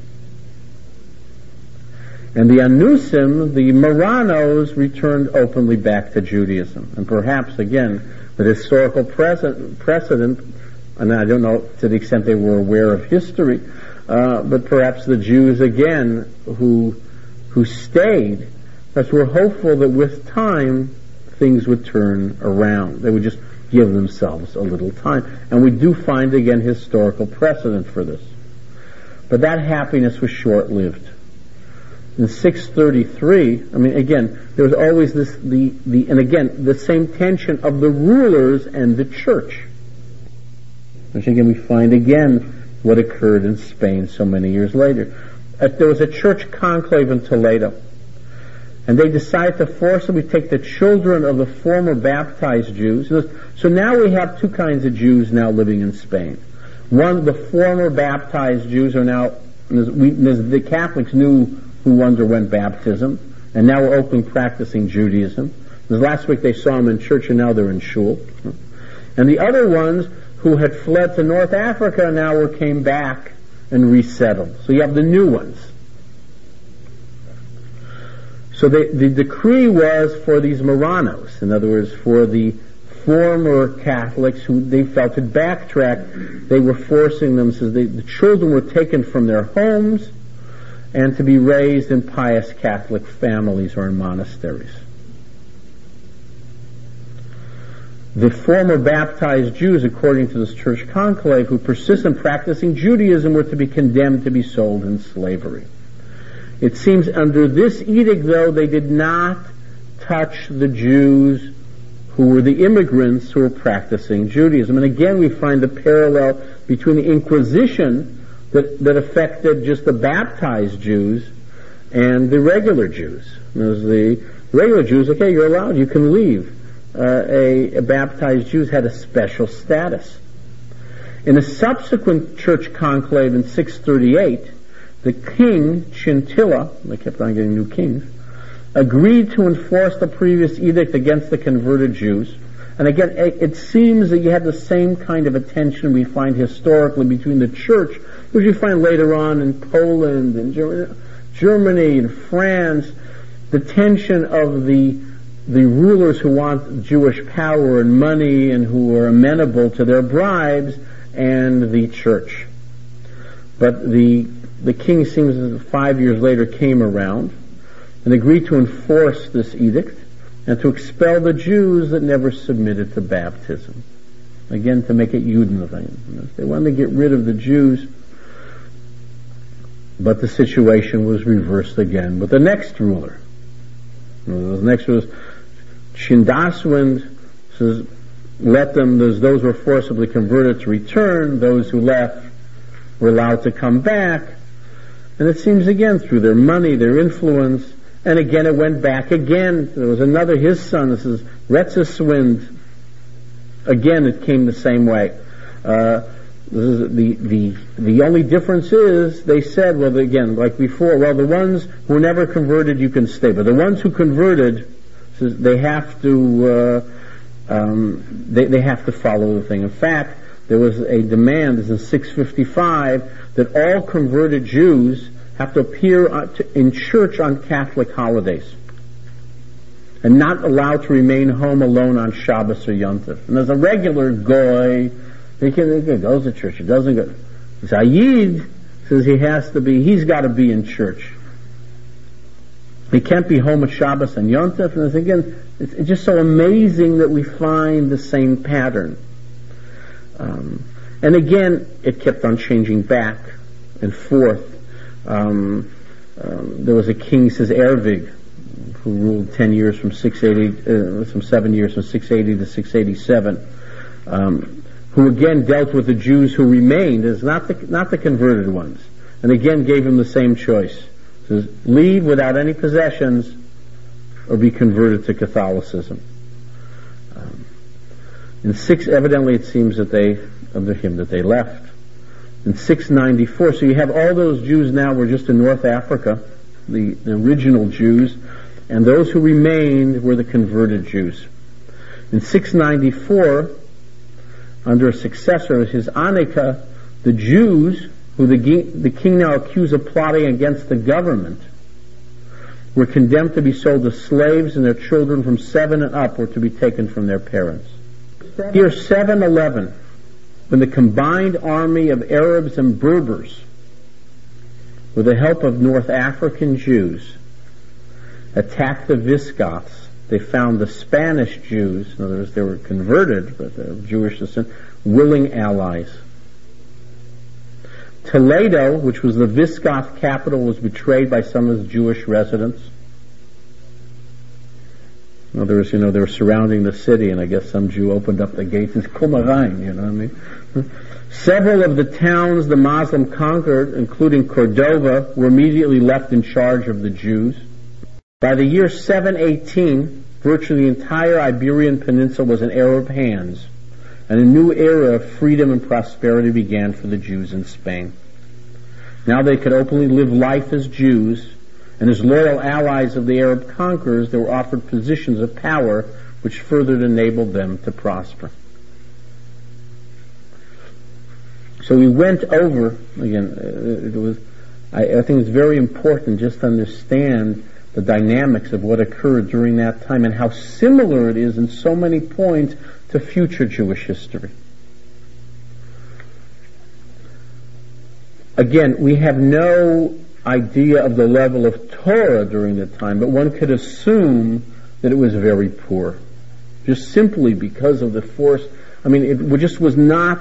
And the Anusim, the Marranos, returned openly back to Judaism. And perhaps, again, the historical precedent, and I don't know to the extent they were aware of history, uh, but perhaps the Jews, again, who who stayed, because were hopeful that with time, things would turn around. They would just give themselves a little time. And we do find, again, historical precedent for this. But that happiness was short-lived. In six thirty-three, I mean, again, there was always this, the, the, and again, the same tension of the rulers and the church. Which again, we find again what occurred in Spain so many years later. Uh, there was a church conclave in Toledo, and they decided to forcibly take the children of the former baptized Jews. So now we have two kinds of Jews now living in Spain. One, the former baptized Jews are now, we, the Catholics knew who underwent baptism, and now we're openly practicing Judaism. Last week they saw them in church, and now they're in shul. And the other ones who had fled to North Africa now were came back and resettled. So you have the new ones. So the, the decree was for these Marranos, in other words, for the former Catholics who they felt had backtracked, they were forcing them, so they, the children were taken from their homes and to be raised in pious Catholic families or in monasteries. The former baptized Jews, according to this church conclave, who persist in practicing Judaism were to be condemned to be sold in slavery. It seems under this edict, though, they did not touch the Jews who were the immigrants who were practicing Judaism. And again, we find the parallel between the Inquisition that, that affected just the baptized Jews and the regular Jews. There's the regular Jews, okay, you're allowed, you can leave. Uh, a, a baptized Jews had a special status. In a subsequent church conclave in six thirty-eight, the king, Chintilla, they kept on getting new kings, agreed to enforce the previous edict against the converted Jews. And again, it, it seems that you had the same kind of a tension we find historically between the church, which you find later on in Poland and Germany, Germany and France, the tension of the the rulers who want Jewish power and money and who are amenable to their bribes, and the church. But the the king seems that five years later came around and agreed to enforce this edict and to expel the Jews that never submitted to baptism. Again, to make it Judenrein. They wanted to get rid of the Jews, but the situation was reversed again with the next ruler. The next was Chindaswind, says, let them, those, those who were forcibly converted to return, those who left were allowed to come back. And it seems again through their money, their influence, and again it went back again. There was another, his son, this is Retzeswind. Again it came the same way. Uh, this is the, the, the only difference is, they said, well again, like before, well the ones who never converted you can stay, but the ones who converted, they have to, uh, um, they, they have to follow the thing. In fact, there was a demand, this is six fifty-five, that all converted Jews have to appear in church on Catholic holidays and not allowed to remain home alone on Shabbos or Yom Tov. And as a regular goy, he can, he goes to church, he doesn't go. Zayid says he has to be, he's got to be in church. He can't be home at Shabbos and Yom Tov. And again, it's, it's just so amazing that we find the same pattern. Um, and again, it kept on changing back and fourth. Um, um, there was a king, says Ervig, who ruled ten years from six eighty, uh, some seven years from six eighty to six eighty-seven, um, who again dealt with the Jews who remained as not the not the converted ones, and again gave them the same choice: it says, leave without any possessions, or be converted to Catholicism. Um, in six, evidently, it seems that they under him that they left. In six ninety-four, so you have all those Jews now were just in North Africa, the, the original Jews, and those who remained were the converted Jews. In six ninety-four, under a successor, his Anika, the Jews, who the, the king now accused of plotting against the government, were condemned to be sold as slaves, and their children from seven and up were to be taken from their parents. Here, seven eleven, when the combined army of Arabs and Berbers, with the help of North African Jews, attacked the Visigoths, they found the Spanish Jews, in other words, they were converted, but they're Jewish descent, willing allies. Toledo, which was the Visigoth capital, was betrayed by some of the Jewish residents. In other words, you know, they were surrounding the city, and I guess some Jew opened up the gates and said, "Come rein," you know what I mean? Several of the towns the Muslim conquered, including Cordova, were immediately left in charge of the Jews. By the year seven eighteen, virtually the entire Iberian Peninsula was in Arab hands, and a new era of freedom and prosperity began for the Jews in Spain. Now they could openly live life as Jews, and as loyal allies of the Arab conquerors, they were offered positions of power which further enabled them to prosper. So we went over, again, it was, I, I think it's very important just to understand the dynamics of what occurred during that time and how similar it is in so many points to future Jewish history. Again, we have no idea of the level of Torah during the time, but one could assume that it was very poor, just simply because of the force. I mean, it just was not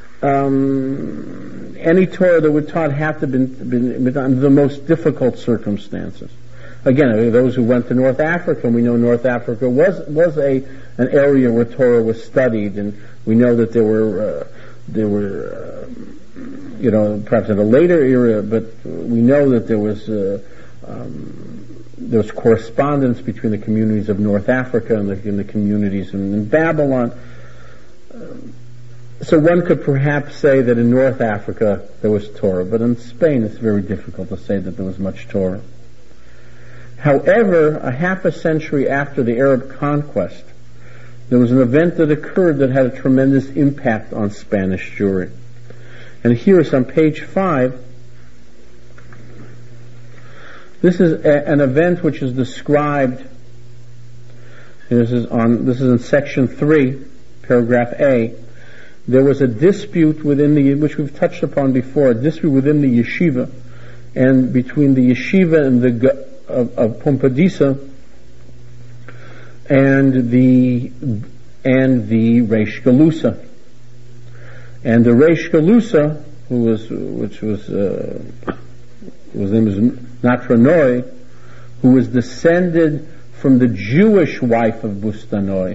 um, any Torah that were taught had to have been, been, been under the most difficult circumstances. Again, those who went to North Africa, and we know North Africa was was a an area where Torah was studied, and we know that there were uh, there were uh, you know perhaps in a later era, but we know that there was uh, um, there was correspondence between the communities of North Africa and the, and the communities in, in Babylon. Um, so one could perhaps say that in North Africa there was Torah, but in Spain it's very difficult to say that there was much Torah. However, a half a century after the Arab conquest, there was an event that occurred that had a tremendous impact on Spanish Jewry. And here is on page five. This is a, an event which is described. This is on. This is in section three, paragraph A. There was a dispute within the, which we've touched upon before, a dispute within the yeshiva, and between the yeshiva and the Of, of Pumbedisa and the and the Reish Galusa, and the Reish Galusa, who was which was uh, whose name was Natronoi, who was descended from the Jewish wife of Bustanoi,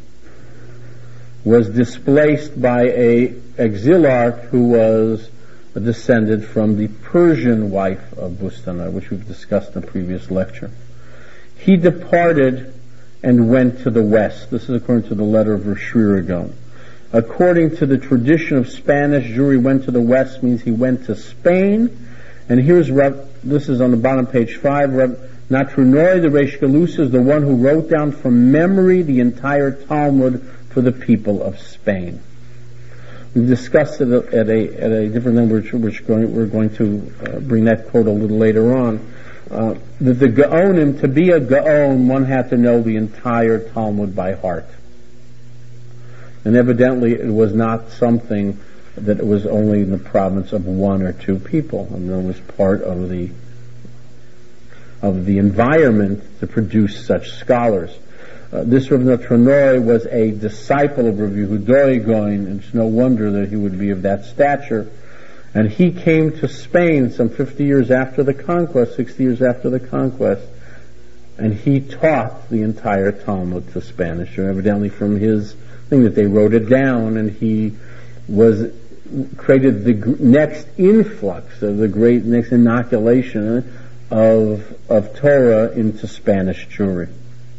was displaced by a exilarch who was descended from the Persian wife of Bustanoi, which we've discussed in a previous lecture. He departed and went to the west. This is according to the letter of Rosh Hashanah. According to the tradition of Spanish, Jewry went to the west means he went to Spain. And here's, this is on the bottom page five, Natronoi, the Reish Galusa, is the one who wrote down from memory the entire Talmud for the people of Spain. We've discussed it at a at a different language, which going, we're going to uh, bring that quote a little later on. Uh, that the Gaonim, to be a Gaon, one had to know the entire Talmud by heart. And evidently it was not something that it was only in the province of one or two people. I mean, it was part of the of the environment to produce such scholars. Uh, this Rav Natronoi was a disciple of Rav Yehuda Gaon, and it's no wonder that he would be of that stature. And he came to Spain some fifty years after the conquest, sixty years after the conquest, and he taught the entire Talmud to Spanish, or evidently from his thing that they wrote it down, and he was created the g- next influx of the great next inoculation of of Torah into Spanish Jewry.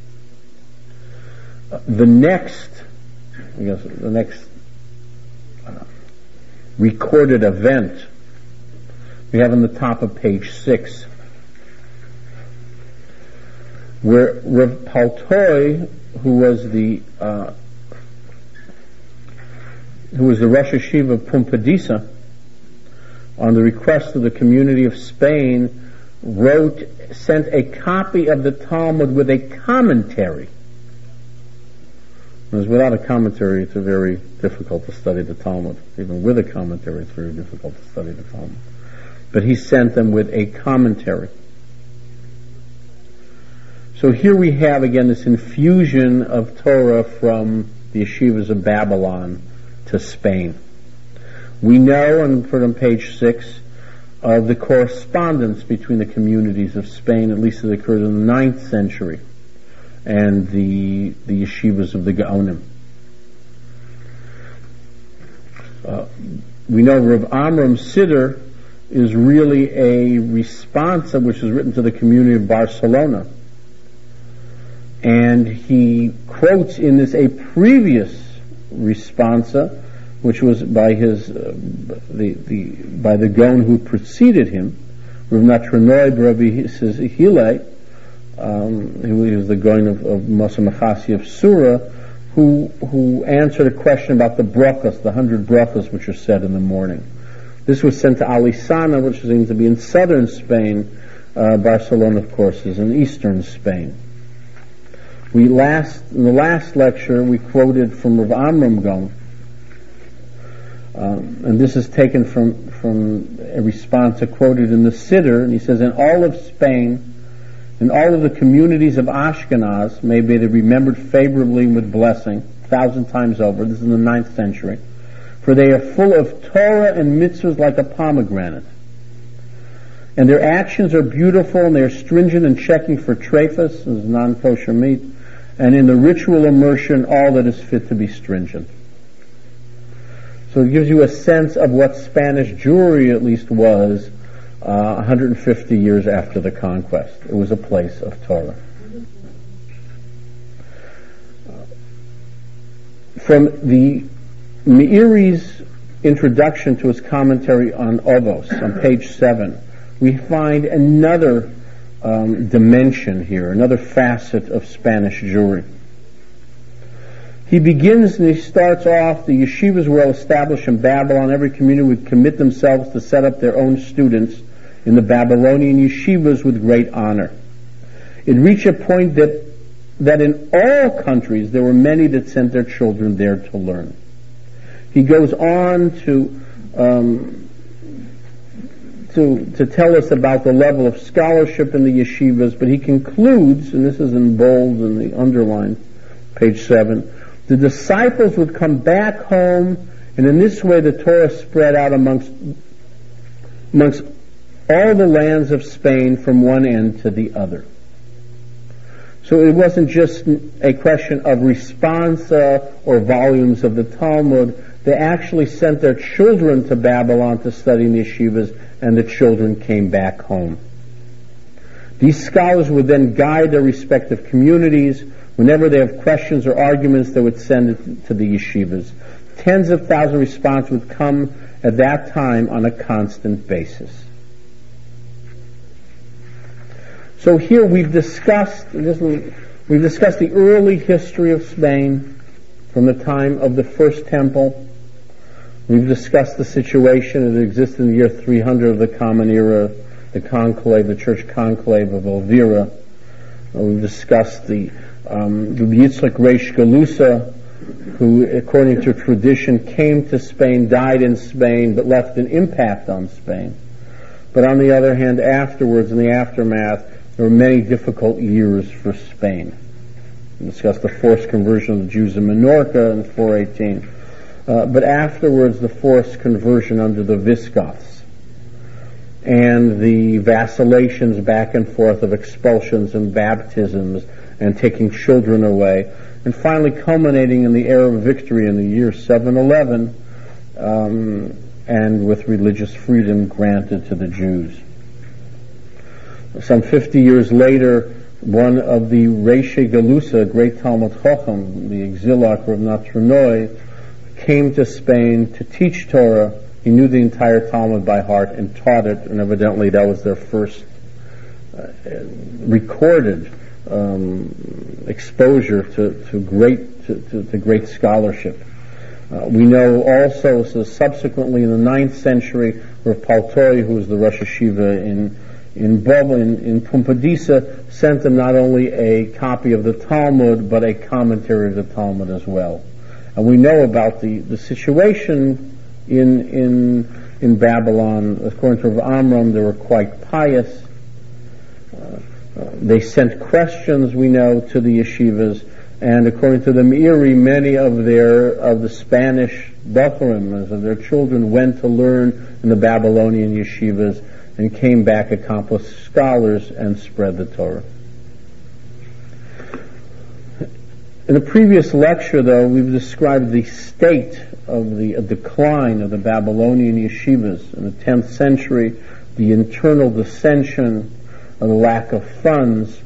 Uh, the next, I guess, the next uh, recorded event we have on the top of page six, where Rav Paltoy, who was the uh, who was the Rosh Yeshiva of Pumbedisa, on the request of the community of Spain, wrote, sent a copy of the Talmud with a commentary. Because without a commentary, it's very difficult to study the Talmud. Even with a commentary, it's very difficult to study the Talmud. But he sent them with a commentary. So here we have again this infusion of Torah from the yeshivas of Babylon to Spain. We know, and put on page six, of the correspondence between the communities of Spain, at least it occurred in the ninth century, and the the yeshivas of the Gaonim. Uh, we know Rav Amram Siddur is really a responsa which is written to the community of Barcelona. And he quotes in this a previous responsa, which was by his uh, the the by the Gaon who preceded him, Rav Natranoi Rabbi Hillel, um, who was the Gaon of, of Moshe Machasi of Sura, who who answered a question about the brachas, the hundred brachas which are said in the morning. This was sent to Alisana, which seems to be in southern Spain. Uh, Barcelona, of course, is in eastern Spain. We last in the last lecture we quoted from Rav Amram Gaon, um, and this is taken from from a response quoted in the Siddur, and he says, "In all of Spain, in all of the communities of Ashkenaz, may be they remembered favorably with blessing, a thousand times over." This is in the ninth century. For they are full of Torah and mitzvahs like a pomegranate. And their actions are beautiful, and they are stringent in checking for trephus, as non-kosher meat, and in the ritual immersion, all that is fit to be stringent. So it gives you a sense of what Spanish Jewry at least was uh, one hundred fifty years after the conquest. It was a place of Torah. From the Meiri's introduction to his commentary on Ovos, on page seven, we find another um, dimension here, another facet of Spanish Jewry. He begins and he starts off, the yeshivas were well established in Babylon. Every community would commit themselves to set up their own students in the Babylonian yeshivas with great honor. It reached a point that, that in all countries there were many that sent their children there to learn. He goes on to um, to to tell us about the level of scholarship in the yeshivas, but he concludes, and this is in bold in the underline, page seven, the disciples would come back home, and in this way the Torah spread out amongst amongst all the lands of Spain from one end to the other. So it wasn't just a question of responsa or volumes of the Talmud. They actually sent their children to Babylon to study in the yeshivas, and the children came back home. These scholars would then guide their respective communities. Whenever they have questions or arguments, they would send it to the yeshivas. Tens of thousands of responses would come at that time on a constant basis. So here we've discussed we've discussed the early history of Spain from the time of the first temple. We've discussed the situation that existed in the year three hundred of the Common Era, the conclave, the church conclave of Elvira. We've discussed the um, Yitzchak Reish Galusa, who, according to tradition, came to Spain, died in Spain, but left an impact on Spain. But on the other hand, afterwards, in the aftermath, there were many difficult years for Spain. We discussed the forced conversion of the Jews in Minorca in four eighteen. uh, but afterwards the forced conversion under the Visigoths and the vacillations back and forth of expulsions and baptisms and taking children away, and finally culminating in the era of victory in the year seven eleven, um, and with religious freedom granted to the Jews. Some fifty years later, one of the Reishi Galusa, great Talmud Chacham, the Exilach Rav Natronoi, came to Spain to teach Torah. He knew the entire Talmud by heart and taught it, and evidently that was their first uh, recorded um, exposure to, to great to, to, to great scholarship. Uh, we know also, so subsequently in the ninth century, Rav Paltoi, who was the Rosh Hashiva in in Bob, in, in Pumbedisa, sent them not only a copy of the Talmud, but a commentary of the Talmud as well. And we know about the, the situation in in in Babylon. According to Rav Amram, they were quite pious. Uh, uh, they sent questions, we know, to the yeshivas, and according to the Meiri, many of their of the Spanish Bachurim, of their children, went to learn in the Babylonian yeshivas and came back accomplished scholars and spread the Torah. In the previous lecture, though, we've described the state of the a decline of the Babylonian yeshivas in the tenth century, the internal dissension, and the lack of funds.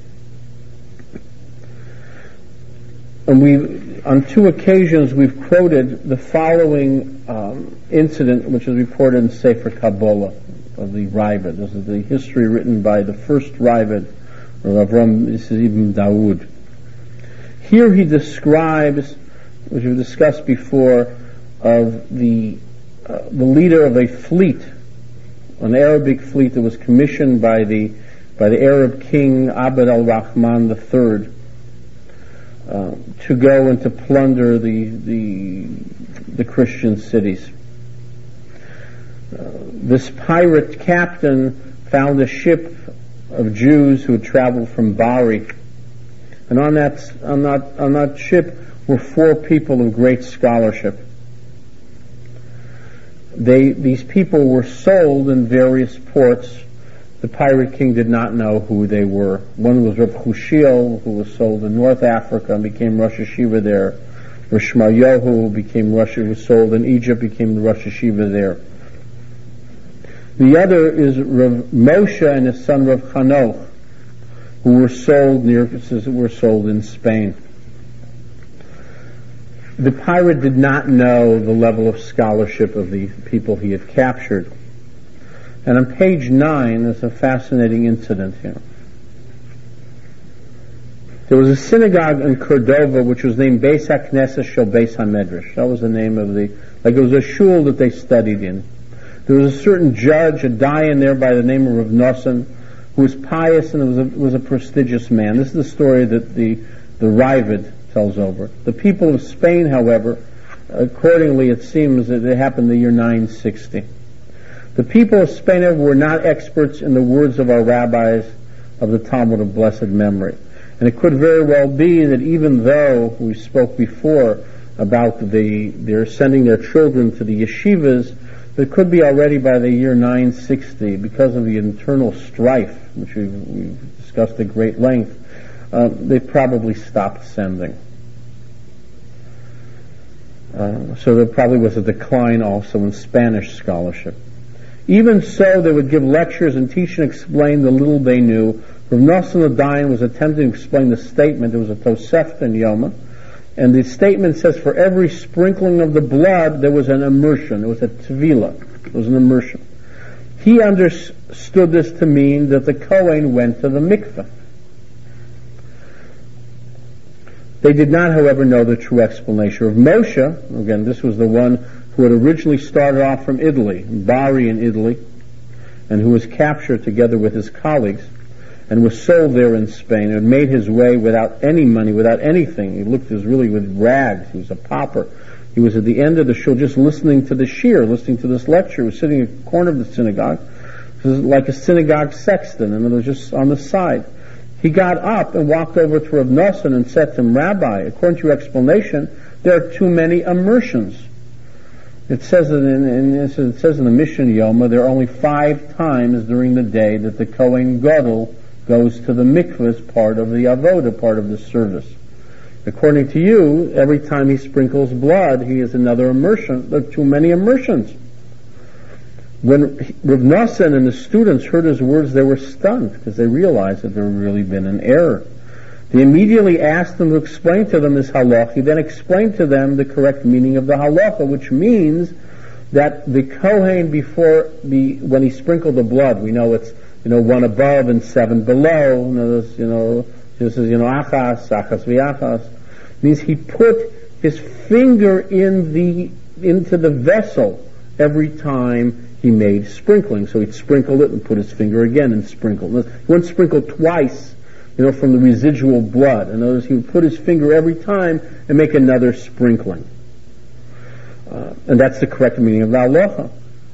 And we, on two occasions, we've quoted the following um, incident, which is reported in Sefer Kabbalah of the Raavad. This is the history written by the first Raavad, Rav Avram Ibn Dawood. Here he describes, which we've discussed before, of the uh, the leader of a fleet, an Arabic fleet that was commissioned by the by the Arab king Abd al-Rahman the Third uh, to go and to plunder the the the Christian cities. Uh, this pirate captain found a ship of Jews who had traveled from Bari, and on that on that on that ship were four people of great scholarship. They these people were sold in various ports. The pirate king did not know who they were. One was Reb Chushiel, who was sold in North Africa and became Rosh Hashiva there. Reb Shmaryahu, who became Rosh, was sold in Egypt, became the Rosh Hashiva there. The other is Rav Moshe and his son Rav Chanoch, who were sold near were sold in Spain. The pirate did not know the level of scholarship of the people he had captured. And on page nine, there's a fascinating incident here. There was a synagogue in Cordova which was named Beis HaKnesset Shel Beis HaMedrash. That was the name of the, like it was a shul that they studied in. There was a certain judge, a dayan there by the name of Rav Nosson, who was pious and was a, was a prestigious man. This is the story that the, the Raavad tells over. The people of Spain, however, accordingly it seems that it happened in the year nine sixty. The people of Spain were not experts in the words of our rabbis of the Talmud of blessed memory. And it could very well be that even though we spoke before about the their sending their children to the yeshivas, it could be already by the year nine sixty, because of the internal strife, which we've, we've discussed at great length, uh, they probably stopped sending. Uh, so there probably was a decline also in Spanish scholarship. Even so, they would give lectures and teach and explain the little they knew. Rav Nosson the Dayan was attempting to explain the statement. There was a Tosefta in Yoma, and the statement says, for every sprinkling of the blood, there was an immersion. There was a tvila. There was an immersion. He understood this to mean that the Kohen went to the mikveh. They did not, however, know the true explanation. Of Moshe, again, this was the one who had originally started off from Italy, Bari in Italy, and who was captured together with his colleagues and was sold there in Spain, and made his way without any money, without anything. He looked as really with rags. He was a pauper. He was at the end of the shul just listening to the shir, listening to this lecture. He was sitting in the corner of the synagogue, like a synagogue sexton, and it was just on the side. He got up and walked over to Rav Nosson and said to him, Rabbi, according to your explanation, there are too many immersions. It says in, in, it says in the Mishnah Yoma there are only five times during the day that the Kohen Gadol goes to the mikveh as part of the avodah, part of the service. According to you, every time he sprinkles blood, he is another immersion. There are too many immersions. When Rav Nosson and the students heard his words, they were stunned because they realized that there had really been an error. They immediately asked him to explain to them this halach. He then explained to them the correct meaning of the halacha, which means that the Kohen, before the when he sprinkled the blood, we know it's you know one above and seven below. You know, this, you know this is you know achas, achas v'achas. Means he put his finger in the into the vessel every time he made sprinkling. So he'd sprinkle it and put his finger again and sprinkle. He wouldn't sprinkle twice. You know, from the residual blood. In other words, he would put his finger every time and make another sprinkling. Uh, and that's the correct meaning of the halacha.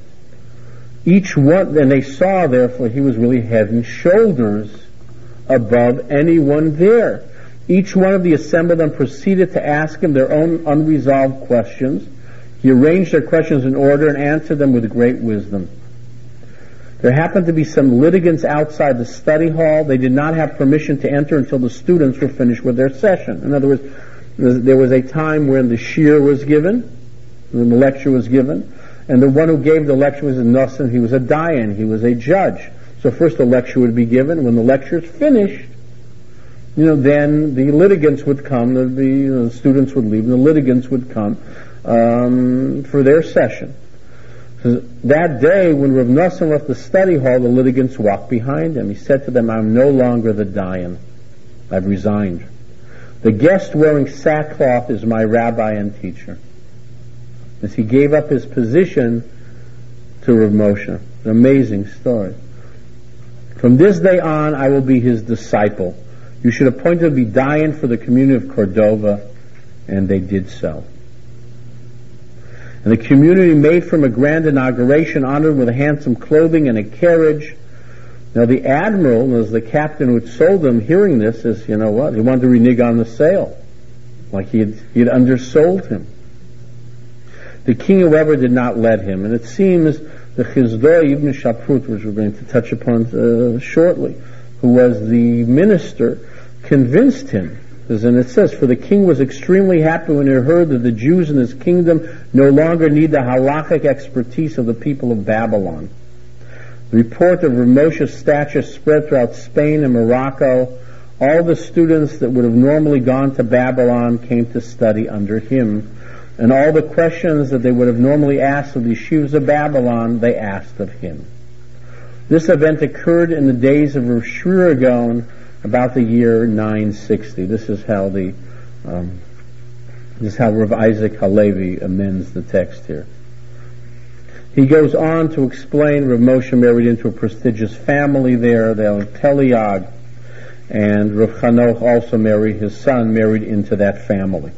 Each one, and they saw, therefore, he was really head and shoulders above anyone there. Each one of the assembled then proceeded to ask him their own unresolved questions. He arranged their questions in order and answered them with great wisdom. There happened to be some litigants outside the study hall. They did not have permission to enter until the students were finished with their session. In other words, there was a time when the shiur was given, when the lecture was given, and the one who gave the lecture was a Nosson. He was a dayan, he was a judge. So first the lecture would be given. When the lecture is finished, you know, then the litigants would come, the, the, you know, the students would leave, and the litigants would come um, for their session. So that day, when Rav Nosson left the study hall, the litigants walked behind him. He said to them, I'm no longer the dayan. I've resigned. The guest wearing sackcloth is my rabbi and teacher. As he gave up his position to Rav Moshe. An amazing story. From this day on, I will be his disciple. You should appoint him to be dayan for the community of Cordova. And they did so. And the community made for him a grand inauguration, honored with handsome clothing and a carriage. Now the admiral, as the captain who had sold him, hearing this, says, you know what, he wanted to renege on the sale. Like he had, he had undersold him. The king, however, did not let him. And it seems the Chizdoi Ibn Shaprut, which we're going to touch upon uh, shortly, who was the minister, convinced him. And it says, for the king was extremely happy when he heard that the Jews in his kingdom no longer need the halachic expertise of the people of Babylon. The report of Rav Moshe's stature spread throughout Spain and Morocco. All the students that would have normally gone to Babylon came to study under him. And all the questions that they would have normally asked of the yeshivas of Babylon, they asked of him. This event occurred in the days of Rav Shri Gaon, about the year nine sixty. This is how the um, this is how Rav Isaac Halevi amends the text here. He goes on to explain Rav Moshe married into a prestigious family there, the Teliag, and Rav Chanoch also married, his son married into that family.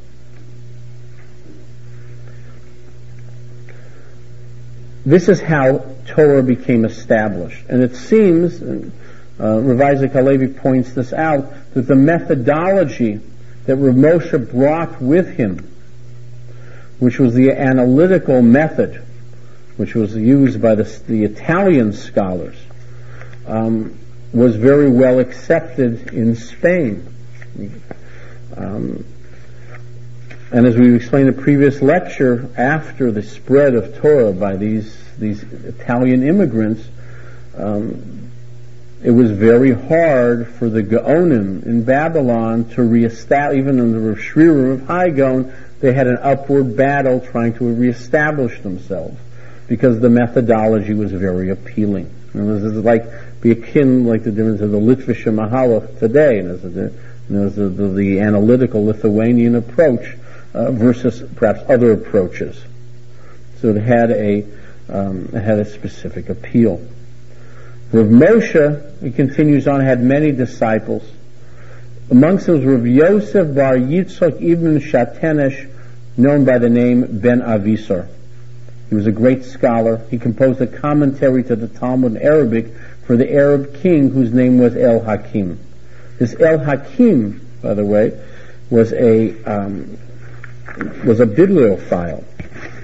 This is how Torah became established, and it seems, and Uh, Rav Isaac Halevi points this out, that the methodology that Rav Moshe brought with him, which was the analytical method, which was used by the, the Italian scholars, um, was very well accepted in Spain. Um, and as we explained in a previous lecture, after the spread of Torah by these these Italian immigrants, um, it was very hard for the Gaonim in Babylon to reestablish, even in the Rav Shri of High Gaon, they had an upward battle trying to reestablish themselves because the methodology was very appealing. And this is like, be akin like the difference of the Litvische Mahalach today, and this is the, you know, the, the, the analytical Lithuanian approach uh, versus perhaps other approaches. So it had a, um, it had a specific appeal. Rav Moshe, he continues on, had many disciples. Amongst them was Rav Yosef bar Yitzchak ibn Shatenesh, known by the name Ben Avisar. He was a great scholar. He composed a commentary to the Talmud in Arabic for the Arab king whose name was El Hakim. This El Hakim, by the way, was a um, was a bibliophile.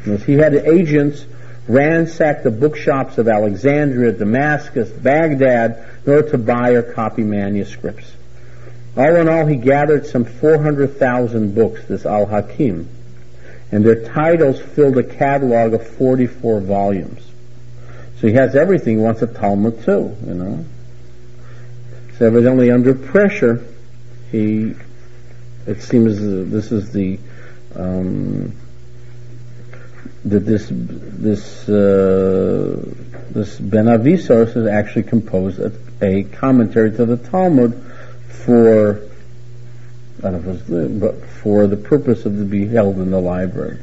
He had agents ransack the bookshops of Alexandria, Damascus, Baghdad, in order to buy or copy manuscripts. All in all, he gathered some four hundred thousand books, this Al-Hakim, and their titles filled a catalog of forty-four volumes. So he has everything. He wants a Talmud too, you know. So evidently under pressure, he, it seems uh, this is the, um, that this, this, uh, this Ben Avisos has actually composed a, a commentary to the Talmud for, I don't know if it was, but for the purpose of to be held in the library.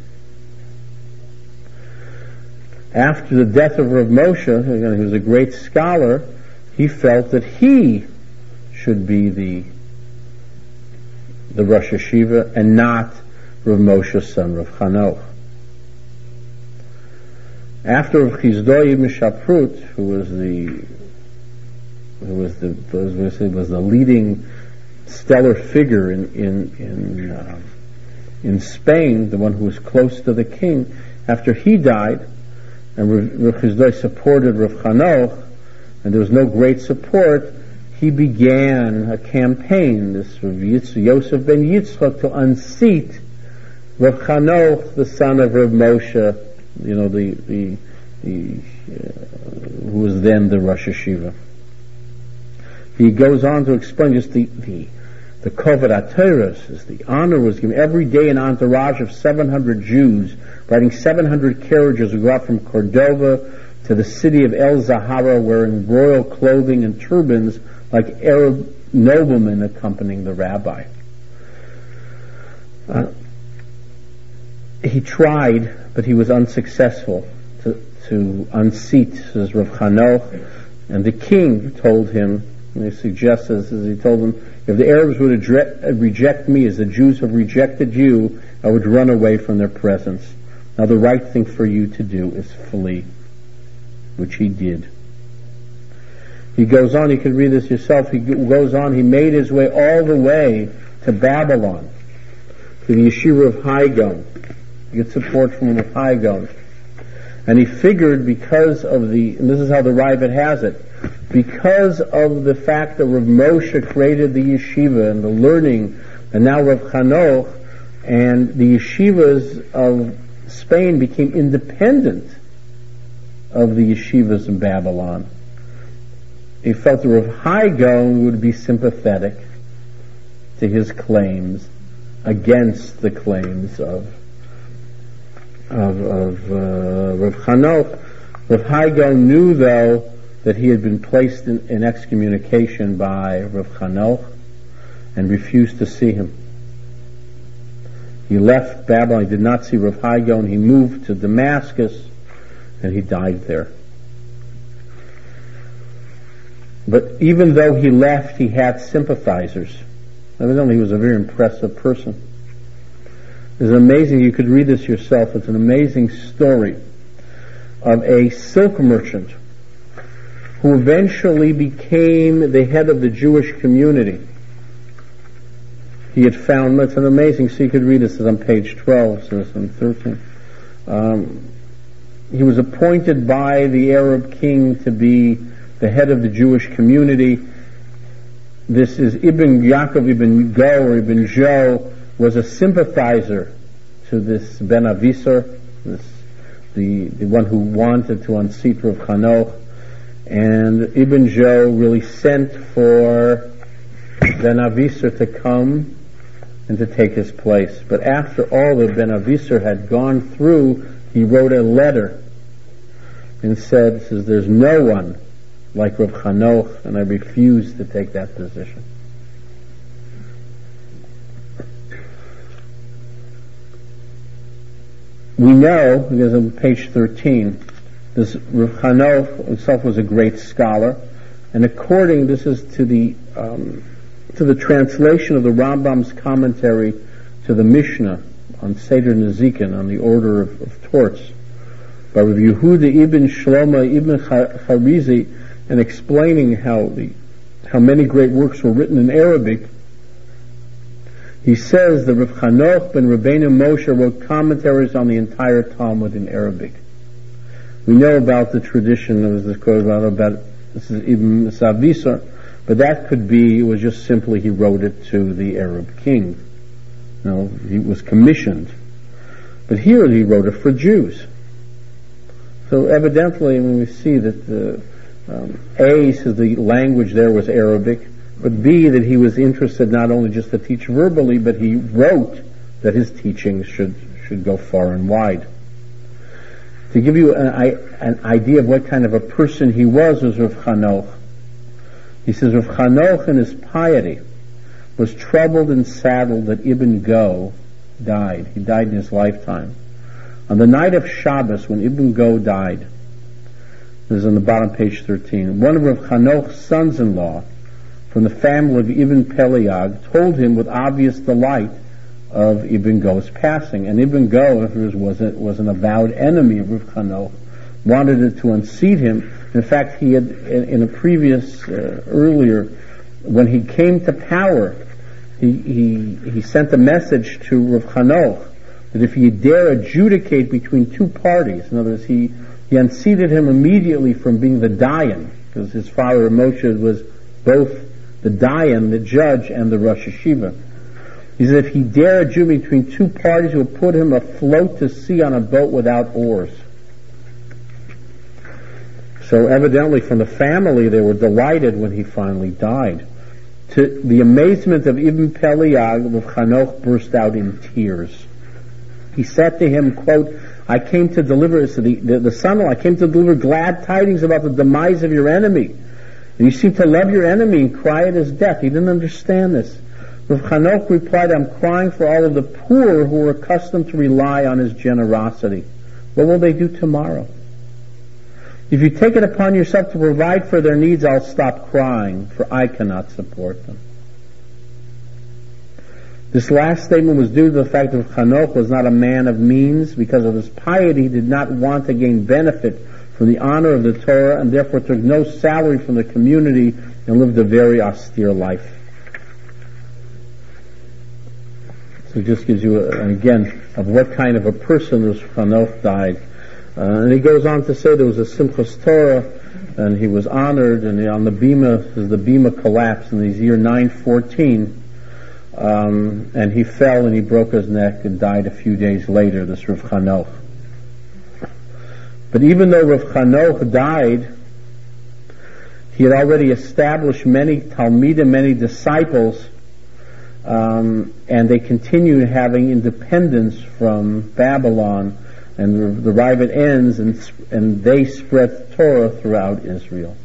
After the death of Rav Moshe, again, he was a great scholar, he felt that he should be the the Rosh Hashiva and not Rav Moshe's son, Rav Chanoch. After Rav Chizdoi ibn Shaprut, who was the who was the was, was the leading stellar figure in in in, uh, in Spain, the one who was close to the king, after he died, and Rav Chizdoi supported Rav Chanoch, and there was no great support, he began a campaign, this Rav Yitz, Yosef ben Yitzchak, to unseat Rav Chanoch, the son of Rav Moshe, you know, the the, the uh, who was then the Rosh Hashiva. He goes on to explain just the the the Kovod HaTorah, is the honor was given every day. An entourage of seven hundred Jews, riding seven hundred carriages, would go out from Cordova to the city of El Zahara, wearing royal clothing and turbans like Arab noblemen accompanying the rabbi. Uh, he tried, but he was unsuccessful to, to unseat his Rav Chanoch, and the king told him, and he suggests as he told him, if the Arabs would adre- reject me as the Jews have rejected you, I would run away from their presence. Now the right thing for you to do is flee, which he did. He goes on, you can read this yourself, he goes on, he made his way all the way to Babylon, to the yeshiva of Hai Gaon. He gets support from Hai Gaon. And he figured because of the, and this is how the Raavad has it, because of the fact that Rav Moshe created the yeshiva and the learning, and now Rav Chanoch, and the yeshivas of Spain became independent of the yeshivas in Babylon. He felt that Rav Hai Gaon would be sympathetic to his claims against the claims of of, of uh, Rav Chanoch. Rav Hai Gaon knew, though, that he had been placed in, in excommunication by Rav Chanoch and refused to see him. He left Babylon, he did not see Rav Hai Gaon, he moved to Damascus, and he died there. But even though he left, he had sympathizers. Evidently he was a very impressive person. It's amazing, you could read this yourself, it's an amazing story of a silk merchant who eventually became the head of the Jewish community. He had found, it's an amazing, so you could read this, it's on page twelve, so it's on thirteen. Um, he was appointed by the Arab king to be the head of the Jewish community. This is Ibn Yaakov Ibn Go, or Ibn Jo, was a sympathizer to this Ben Avisor, this, the, the one who wanted to unseat Rav Chanoch, and Ibn Jo really sent for Ben Avisor to come and to take his place. But after all that Ben Avisor had gone through, he wrote a letter and said, says, there's no one like Rav Chanoch, and I refuse to take that position. We know, because on page thirteen, this Rav Chanoch himself was a great scholar, and according, this is to the um, to the translation of the Rambam's commentary to the Mishnah on Seder Nezikin, on the order of, of torts, by Rav Yehuda ibn Shlomo ibn Charizi, and explaining how the how many great works were written in Arabic. He says that Rav Chanoch ben Rabbeinu Moshe wrote commentaries on the entire Talmud in Arabic. We know about the tradition of this quote about, about this is Ibn Savisar, but that could be, it was just simply he wrote it to the Arab king. You know, he was commissioned. But here he wrote it for Jews. So evidently, when we see that the, um, A says the language there was Arabic, but B, that he was interested not only just to teach verbally, but he wrote that his teachings should should go far and wide. To give you an, an idea of what kind of a person he was, was Rav Chanoch. He says Rav Chanoch in his piety was troubled and saddened that Ibn Go died. He died in his lifetime. On the night of Shabbos, when Ibn Go died, this is on the bottom page thirteen, one of Rav Chanoch's sons-in-law from the family of Ibn Peliag told him with obvious delight of Ibn Go's passing. And Ibn Go was, a, was an avowed enemy of Rav Chanoch, wanted it to unseat him. In fact, he had, in, in a previous, uh, earlier, when he came to power, he, he, he sent a message to Rav Chanoch that if he dare adjudicate between two parties, in other words, he, he unseated him immediately from being the Dayan, because his father Moshe was both the Dayan, the judge, and the Rosh Hashiva. He said if he dare adjudicate between two parties, he would put him afloat to sea on a boat without oars. So evidently from the family they were delighted when he finally died. To the amazement of Ibn Peliag, Rav Chanoch burst out in tears. He said to him, quote, I came to deliver, so the, the, the son-in-law, I came to deliver glad tidings about the demise of your enemy. And you seem to love your enemy and cry at his death. He didn't understand this. Rav Chanoch replied, I'm crying for all of the poor who are accustomed to rely on his generosity. What will they do tomorrow? If you take it upon yourself to provide for their needs, I'll stop crying, for I cannot support them. This last statement was due to the fact that Chanoch was not a man of means. Because of his piety, he did not want to gain benefit from the honor of the Torah, and therefore took no salary from the community and lived a very austere life. So it just gives you, a, again, of what kind of a person Rav Chanoch died. Uh, and he goes on to say there was a Simchas Torah, and he was honored, and on the bima, as the bima collapsed in the year nine fourteen, um, and he fell and he broke his neck and died a few days later, this Rav Chanoch. But even though Rav Chanoch died, he had already established many Talmidim, many disciples, um, and they continued having independence from Babylon. And the Raavad ends, and, and they spread Torah throughout Israel.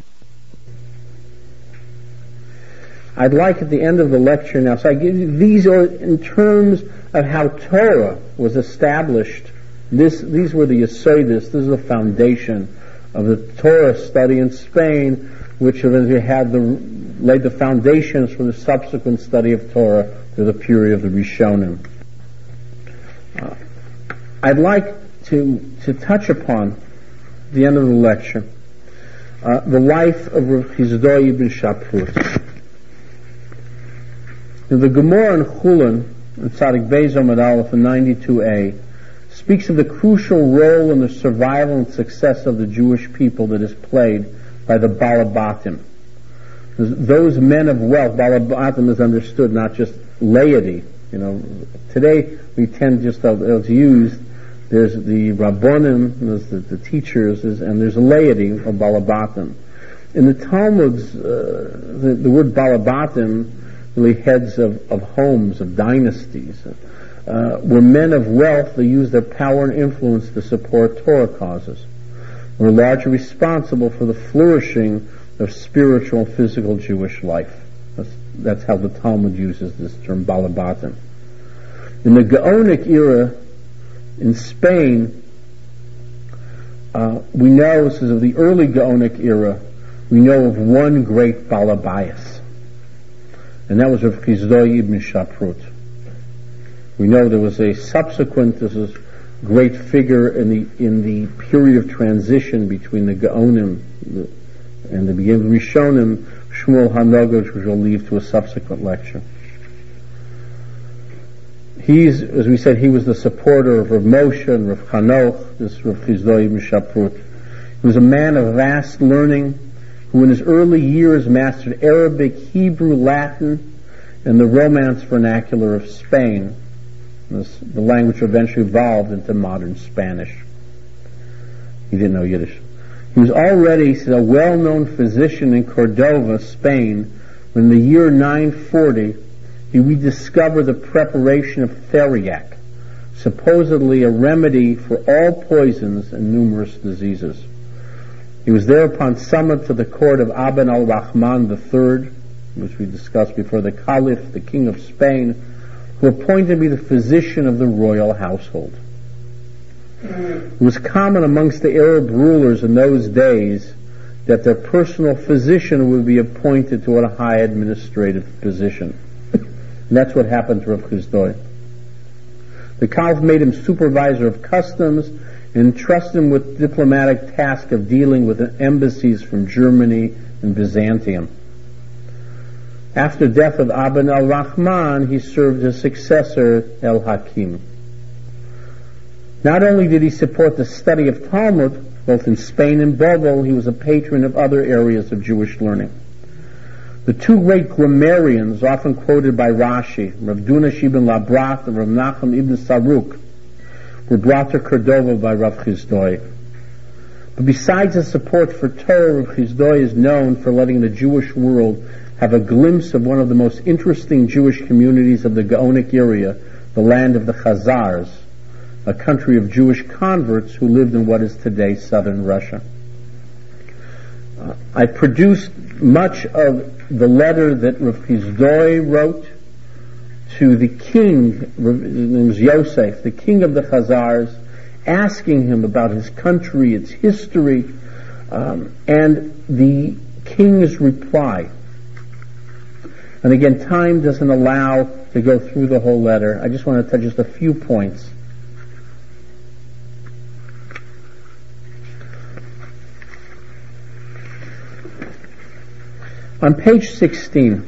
I'd like at the end of the lecture now, so I give you, these are in terms of how Torah was established. This, these were the Yesodis, this is the foundation of the Torah study in Spain, which eventually had the, laid the foundations for the subsequent study of Torah through the period of the Rishonim. Uh, I'd like to to touch upon the end of the lecture uh, the life of Rav Chizdoi ibn Shaprut. Now, the Gemara in Chulin, in Tzadik Beis Amud Aleph in ninety-two A, speaks of the crucial role in the survival and success of the Jewish people that is played by the Balabatim. Those men of wealth, Balabatim is understood not just laity. You know, today we tend just to, to use, there's the Rabbonim, there's the, the teachers, there's, and there's a laity of Balabatim. In the Talmuds, uh, the, the word Balabatim, really heads of, of homes, of dynasties, uh, were men of wealth that used their power and influence to support Torah causes. They were largely responsible for the flourishing of spiritual and physical Jewish life. That's, that's how the Talmud uses this term, Balabatim. In the Gaonic era in Spain, uh, we know, this is of the early Gaonic era, we know of one great Balabayas, and that was Rav Chizdoi ibn Shaprut. We know there was a subsequent, this is great figure in the in the period of transition between the Gaonim and the beginning of the Rishonim, Shmuel HaNogash, which we'll leave to a subsequent lecture. he's, as we said, he was the supporter of Rav Moshe and Rav Chanoch, this Rav Chizdoi Mishaprut. He was a man of vast learning who in his early years mastered Arabic, Hebrew, Latin, and the Romance vernacular of Spain. This, the language eventually evolved into modern Spanish. He didn't know Yiddish. He was already a well-known physician in Cordova, Spain, when in the year nine forty he rediscovered the preparation of theriac, supposedly a remedy for all poisons and numerous diseases. He was thereupon summoned to the court of Aben al-Rahman the third, which we discussed before, the Caliph, the King of Spain, who appointed to be the physician of the royal household. It was common amongst the Arab rulers in those days that their personal physician would be appointed to a high administrative position. And that's what happened to Rav Chizdoi. The Caliph made him supervisor of customs and entrusted him with the diplomatic task of dealing with embassies from Germany and Byzantium. After the death of Aben al-Rahman, he served his successor, El-Hakim. Not only did he support the study of Talmud, both in Spain and Babel, he was a patron of other areas of Jewish learning. The two great grammarians, often quoted by Rashi, Rav Dunash ibn Labrat and Rav Nachum ibn Saruk, were brought to Cordova by Rav Chizdoi. But besides his support for Torah, Rav Chizdoi is known for letting the Jewish world have a glimpse of one of the most interesting Jewish communities of the Gaonic area, the land of the Khazars, a country of Jewish converts who lived in what is today southern Russia. Uh, I produced much of the letter that Rav Chizdoi wrote to the king, his name is Yosef, the king of the Khazars, asking him about his country, its history, um, and the king's reply. And again, time doesn't allow to go through the whole letter. I just want to touch just a few points. On page sixteen,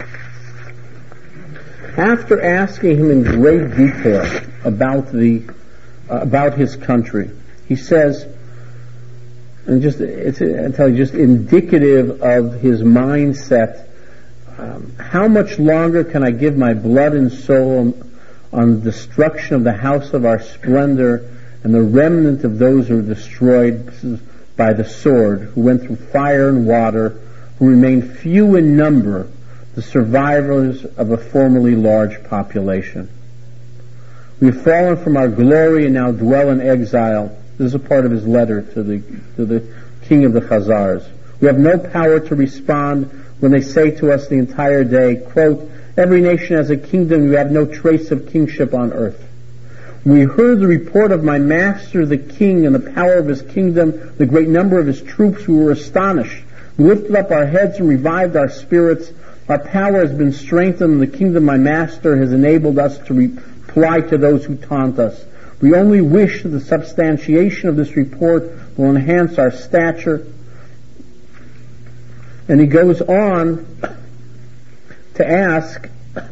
after asking him in great detail about the uh, about his country, he says, and just it's I tell you, just indicative of his mindset. Um, how much longer can I give my blood and soul on, on the destruction of the house of our splendor and the remnant of those who were destroyed by the sword, who went through fire and water, who remain few in number, the survivors of a formerly large population. We have fallen from our glory and now dwell in exile. This is a part of his letter to the to the king of the Khazars. We have no power to respond when they say to us the entire day, quote, every nation has a kingdom, you have no trace of kingship on earth. When we heard the report of my master the king and the power of his kingdom, the great number of his troops, we were astonished. We lifted up our heads and revived our spirits. Our power has been strengthened, and the kingdom my master has enabled us to reply to those who taunt us. We only wish that the substantiation of this report will enhance our stature. And he goes on to ask,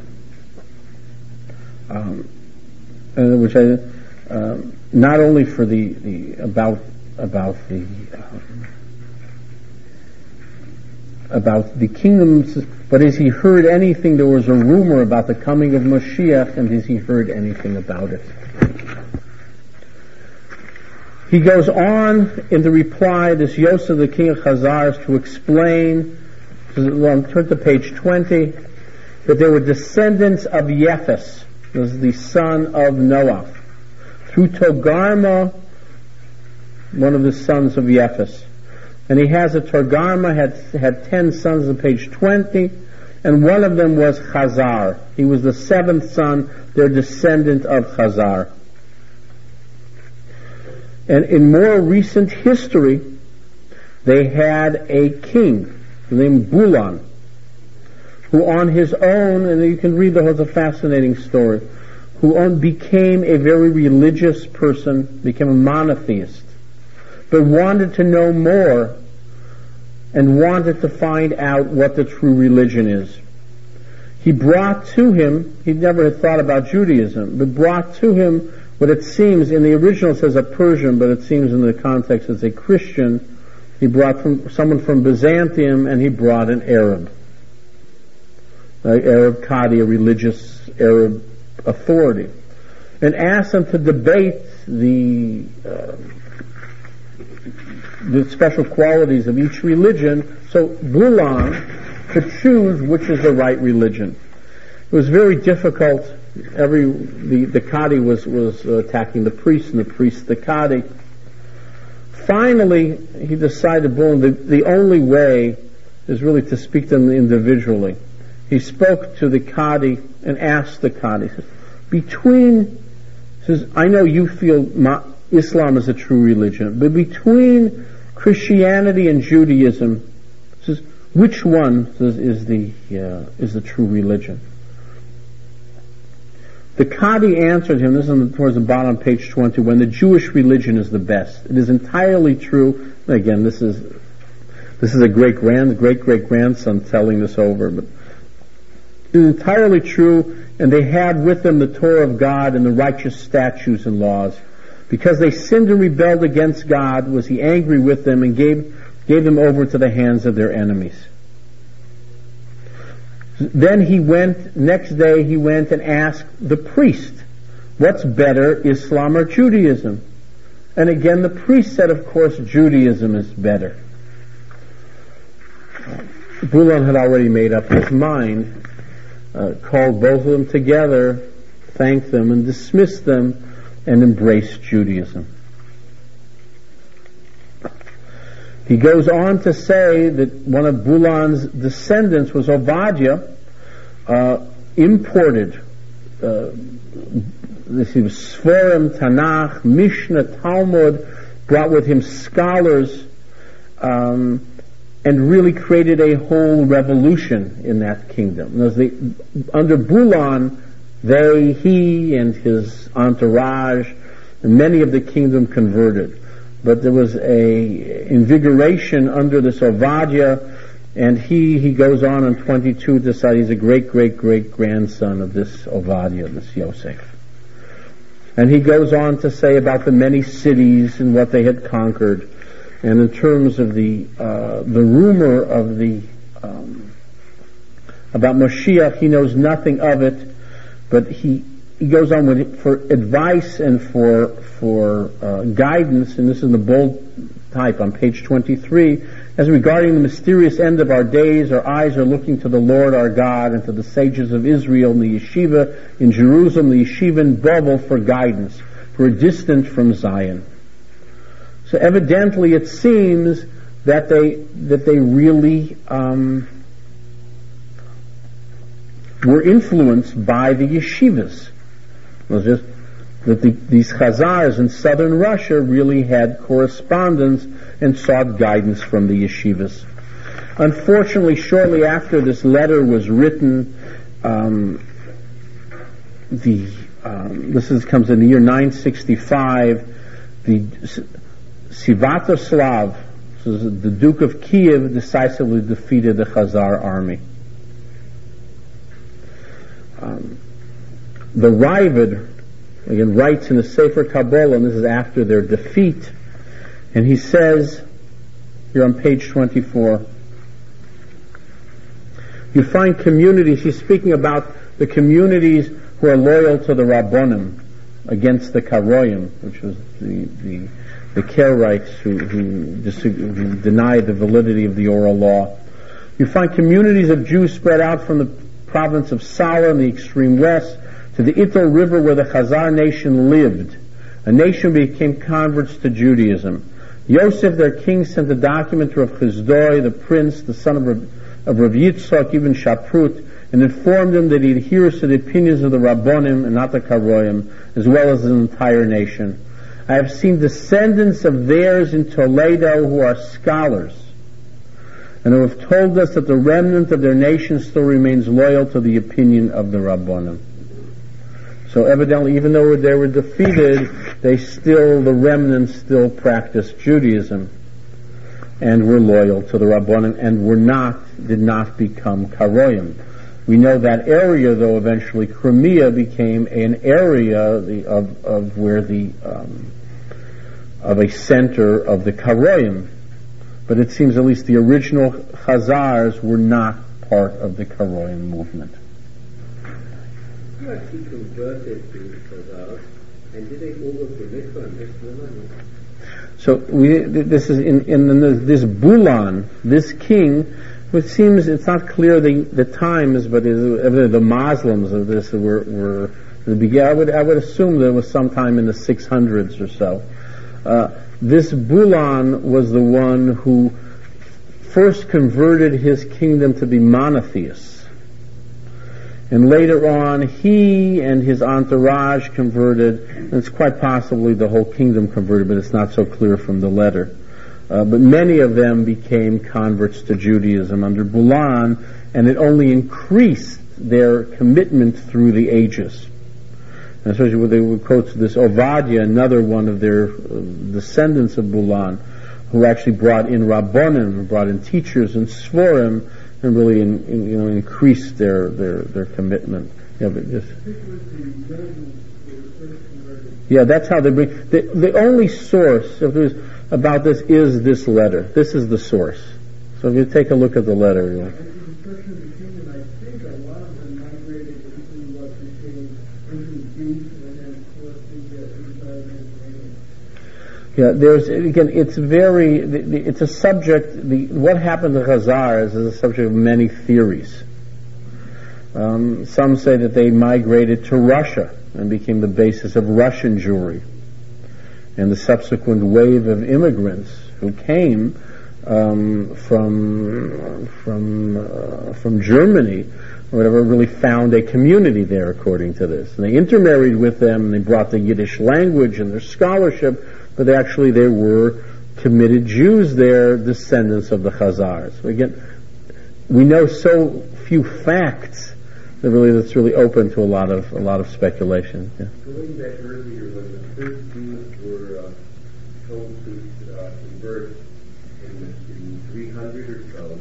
um, uh, which I, uh, not only for the, the about about the um, about the kingdoms, but has he heard anything? There was a rumor about the coming of Mashiach, and has he heard anything about it? He goes on in the reply, this Yosef, the king of Khazars, to explain, turn to page twenty, that there were descendants of Yefes, was the son of Noah, through Togarma, one of the sons of Yefes. And he has a Togarma, had, had ten sons on page twenty, and one of them was Khazar. He was the seventh son, their descendant of Khazar. And in more recent history, they had a king named Bulan, who on his own, and you can read the whole, it's a fascinating story, who on, became a very religious person, became a monotheist, but wanted to know more and wanted to find out what the true religion is. he brought to him, he never had thought about Judaism, but brought to him what it seems, in the original it says a Persian, but it seems in the context it's a Christian. He brought from someone from Byzantium, and he brought an Arab. An Arab Qadi, a religious Arab authority. And asked him to debate the, uh, the special qualities of each religion, so Bulan could choose which is the right religion. It was very difficult. Every the, the Qadi was, was attacking the priest, and the priest the Qadi. Finally, he decided, Bulan, the, the only way is really to speak to them individually. He spoke to the Qadi and asked the Qadi, says, between, says, I know you feel ma, Islam is a true religion, but between Christianity and Judaism, says, which one says, is the uh, is the true religion? The Qadi answered him, this is on the, towards the bottom of page twenty, when the Jewish religion is the best. It is entirely true. Again, this is this is a great grand great great grandson telling this over, but it is entirely true, and they had with them the Torah of God and the righteous statutes and laws. Because they sinned and rebelled against God, was he angry with them and gave gave them over to the hands of their enemies. Then he went, next day he went and asked the priest, what's better, Islam or Judaism? And again the priest said, of course, Judaism is better. Bulan had already made up his mind, uh, called both of them together, thanked them and dismissed them, and embraced Judaism. He goes on to say that one of Bulan's descendants was Obadiah, uh, imported, uh, this was Sforim, Tanakh, Mishnah, Talmud, brought with him scholars, um, and really created a whole revolution in that kingdom. They, under Bulan, they, he and his entourage, and many of the kingdom converted. But there was a invigoration under this Obadiah, and he, he goes on in twenty-two to decide he's a great, great, great grandson of this Obadiah, this Yosef. And he goes on to say about the many cities and what they had conquered. And in terms of the, uh, the rumor of the, um, about Moshiach, he knows nothing of it, but he, he goes on with it for advice and for for uh, guidance, and this is in the bold type on page twenty-three. As regarding the mysterious end of our days, our eyes are looking to the Lord our God and to the sages of Israel and the yeshiva in Jerusalem, the yeshiva in Babel for guidance, who are distant from Zion. So evidently, it seems that they that they really um, were influenced by the yeshivas. It was just that the, these Khazars in southern Russia really had correspondence and sought guidance from the yeshivas. Unfortunately, shortly after this letter was written, um, the um, this is, comes in the year nine sixty-five. The Svatoslav, so the Duke of Kiev, decisively defeated the Khazar army. Um, the Raavad, again, writes in the Sefer Kabbalah, and this is after their defeat, and he says, here on page twenty-four, you find communities, he's speaking about the communities who are loyal to the Rabbonim against the Karoyim, which was the the, the Karaites who, who, dis- who denied the validity of the oral law. You find communities of Jews spread out from the province of Sala in the extreme west to the Ital River where the Khazar nation lived. A nation became converts to Judaism. Yosef, their king, sent a document to Rav Chizdoi, the prince, the son of Rav, of Rav Yitzchak, even Shaprut, and informed him that he adheres to the opinions of the Rabbonim and not the Karoyim, as well as the entire nation. I have seen descendants of theirs in Toledo who are scholars, and who have told us that the remnant of their nation still remains loyal to the opinion of the Rabbonim. So evidently, even though they were defeated, they still, the remnants still practiced Judaism and were loyal to the Rabbonim and were not, did not become Karoyim. We know that area, though, eventually Crimea became an area of, of where the um, of a center of the Karaim. But it seems at least the original Khazars were not part of the Karaim movement. You actually converted to Khazars, and did they all go to Mikvah and Hezbollah? So we, this is in, in this Bulan, this king. It seems it's not clear the, the times, but is, the Muslims of this were, were the beginning. I would I would assume that it was sometime in the six hundreds or so. Uh, this Bulan was the one who first converted his kingdom to be monotheists, and later on he and his entourage converted, and it's quite possibly the whole kingdom converted, but it's not so clear from the letter. Uh, but many of them became converts to Judaism under Bulan, and it only increased their commitment through the ages. And especially when they would quote this Ovadia, another one of their uh, descendants of Bulan, who actually brought in Rabbonim, brought in teachers and Svorim, and really in, in, you know, increased their, their, their commitment. Yeah, but just, yeah, that's how they bring. The, the only source, if there's about this is this letter. This is the source. So if you take a look at the letter, you know. Yeah, there's again. It's very. The, the, it's a subject. The, what happened to Khazars is a subject of many theories. Um, some say that they migrated to Russia and became the basis of Russian Jewry, and the subsequent wave of immigrants who came um, from from uh, from Germany or whatever really found a community there, according to this. And they intermarried with them, and they brought the Yiddish language and their scholarship, but actually there were committed Jews there, descendants of the Khazars. So again, we know so few facts that really that's really open to a lot of a lot of speculation. Yeah. Going back earlier, when the first Jews were uh, told to uh, convert in, in three hundred or so,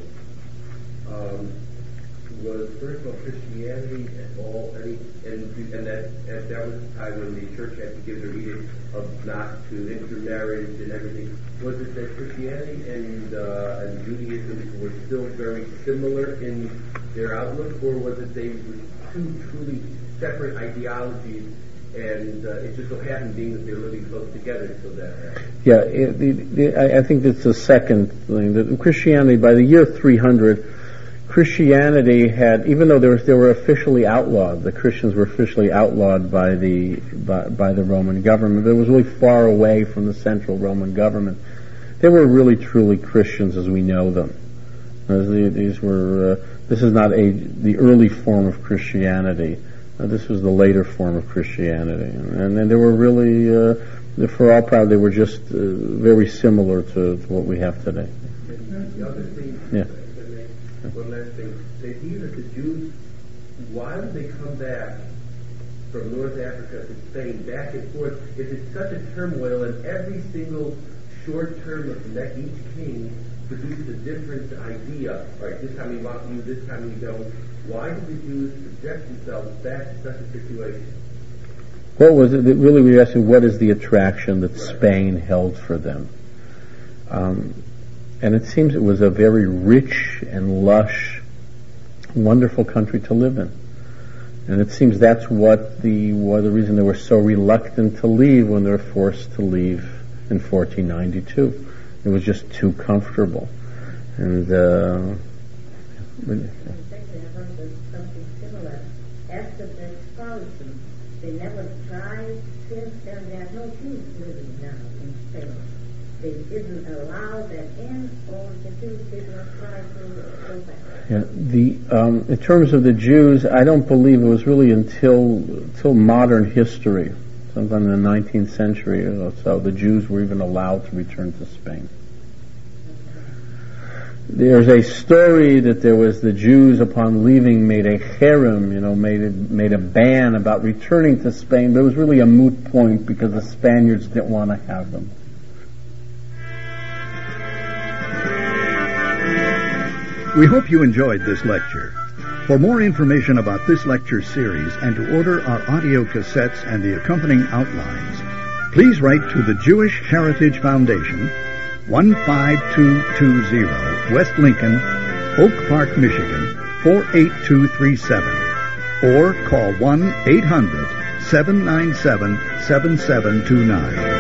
um, was first of all Christianity at all, any, and, and that and that was the time when the church had to give their edict of not to intermarriage and everything. Was it that Christianity and uh, and Judaism were still very similar in their outlook, or was it they were two truly separate ideologies, and uh, it just so happened being that they're living close together, so that happened? Yeah, it, the, the, I, I think that's the second thing. That Christianity, by the year three hundred, Christianity had, even though they were, they were officially outlawed, the Christians were officially outlawed by the by, by the Roman government, but it was really far away from the central Roman government. They were really truly Christians as we know them. As the, these were, uh, this is not a the early form of Christianity. Uh, this was the later form of Christianity, and, and they were really, uh, for all part, they were just uh, very similar to, to what we have today. The other thing, yeah. One last thing. They hear that the Jews, why would they come back from North Africa to Spain, back and forth? If it's such a turmoil, and every single short term of the each king produced a different idea. All right, this time we want you, this time we don't. Why did the Jews subject themselves back to such a situation? What was it that really we were asking? What is the attraction that Spain held for them? Um, And it seems it was a very rich and lush, wonderful country to live in. And it seems that's what the what the reason they were so reluctant to leave when they were forced to leave in fourteen ninety-two. It was just too comfortable. And uh, something similar. After the expulsion, they never tried. Since then, there are no Jews living now in Spain. They didn't allow that in, or the Jews did not try to go back. Yeah, the um, in terms of the Jews, I don't believe it was really until until modern history, sometime in the nineteenth century or so, the Jews were even allowed to return to Spain. There's a story that there was the Jews upon leaving made a cherem, you know, made a, made a ban about returning to Spain, but it was really a moot point because the Spaniards didn't want to have them. We hope you enjoyed this lecture. For more information about this lecture series and to order our audio cassettes and the accompanying outlines, please write to the Jewish Heritage Foundation, one five two two zero West Lincoln, Oak Park, Michigan, four eight two three seven, or call one eight hundred seven nine seven seven seven two nine.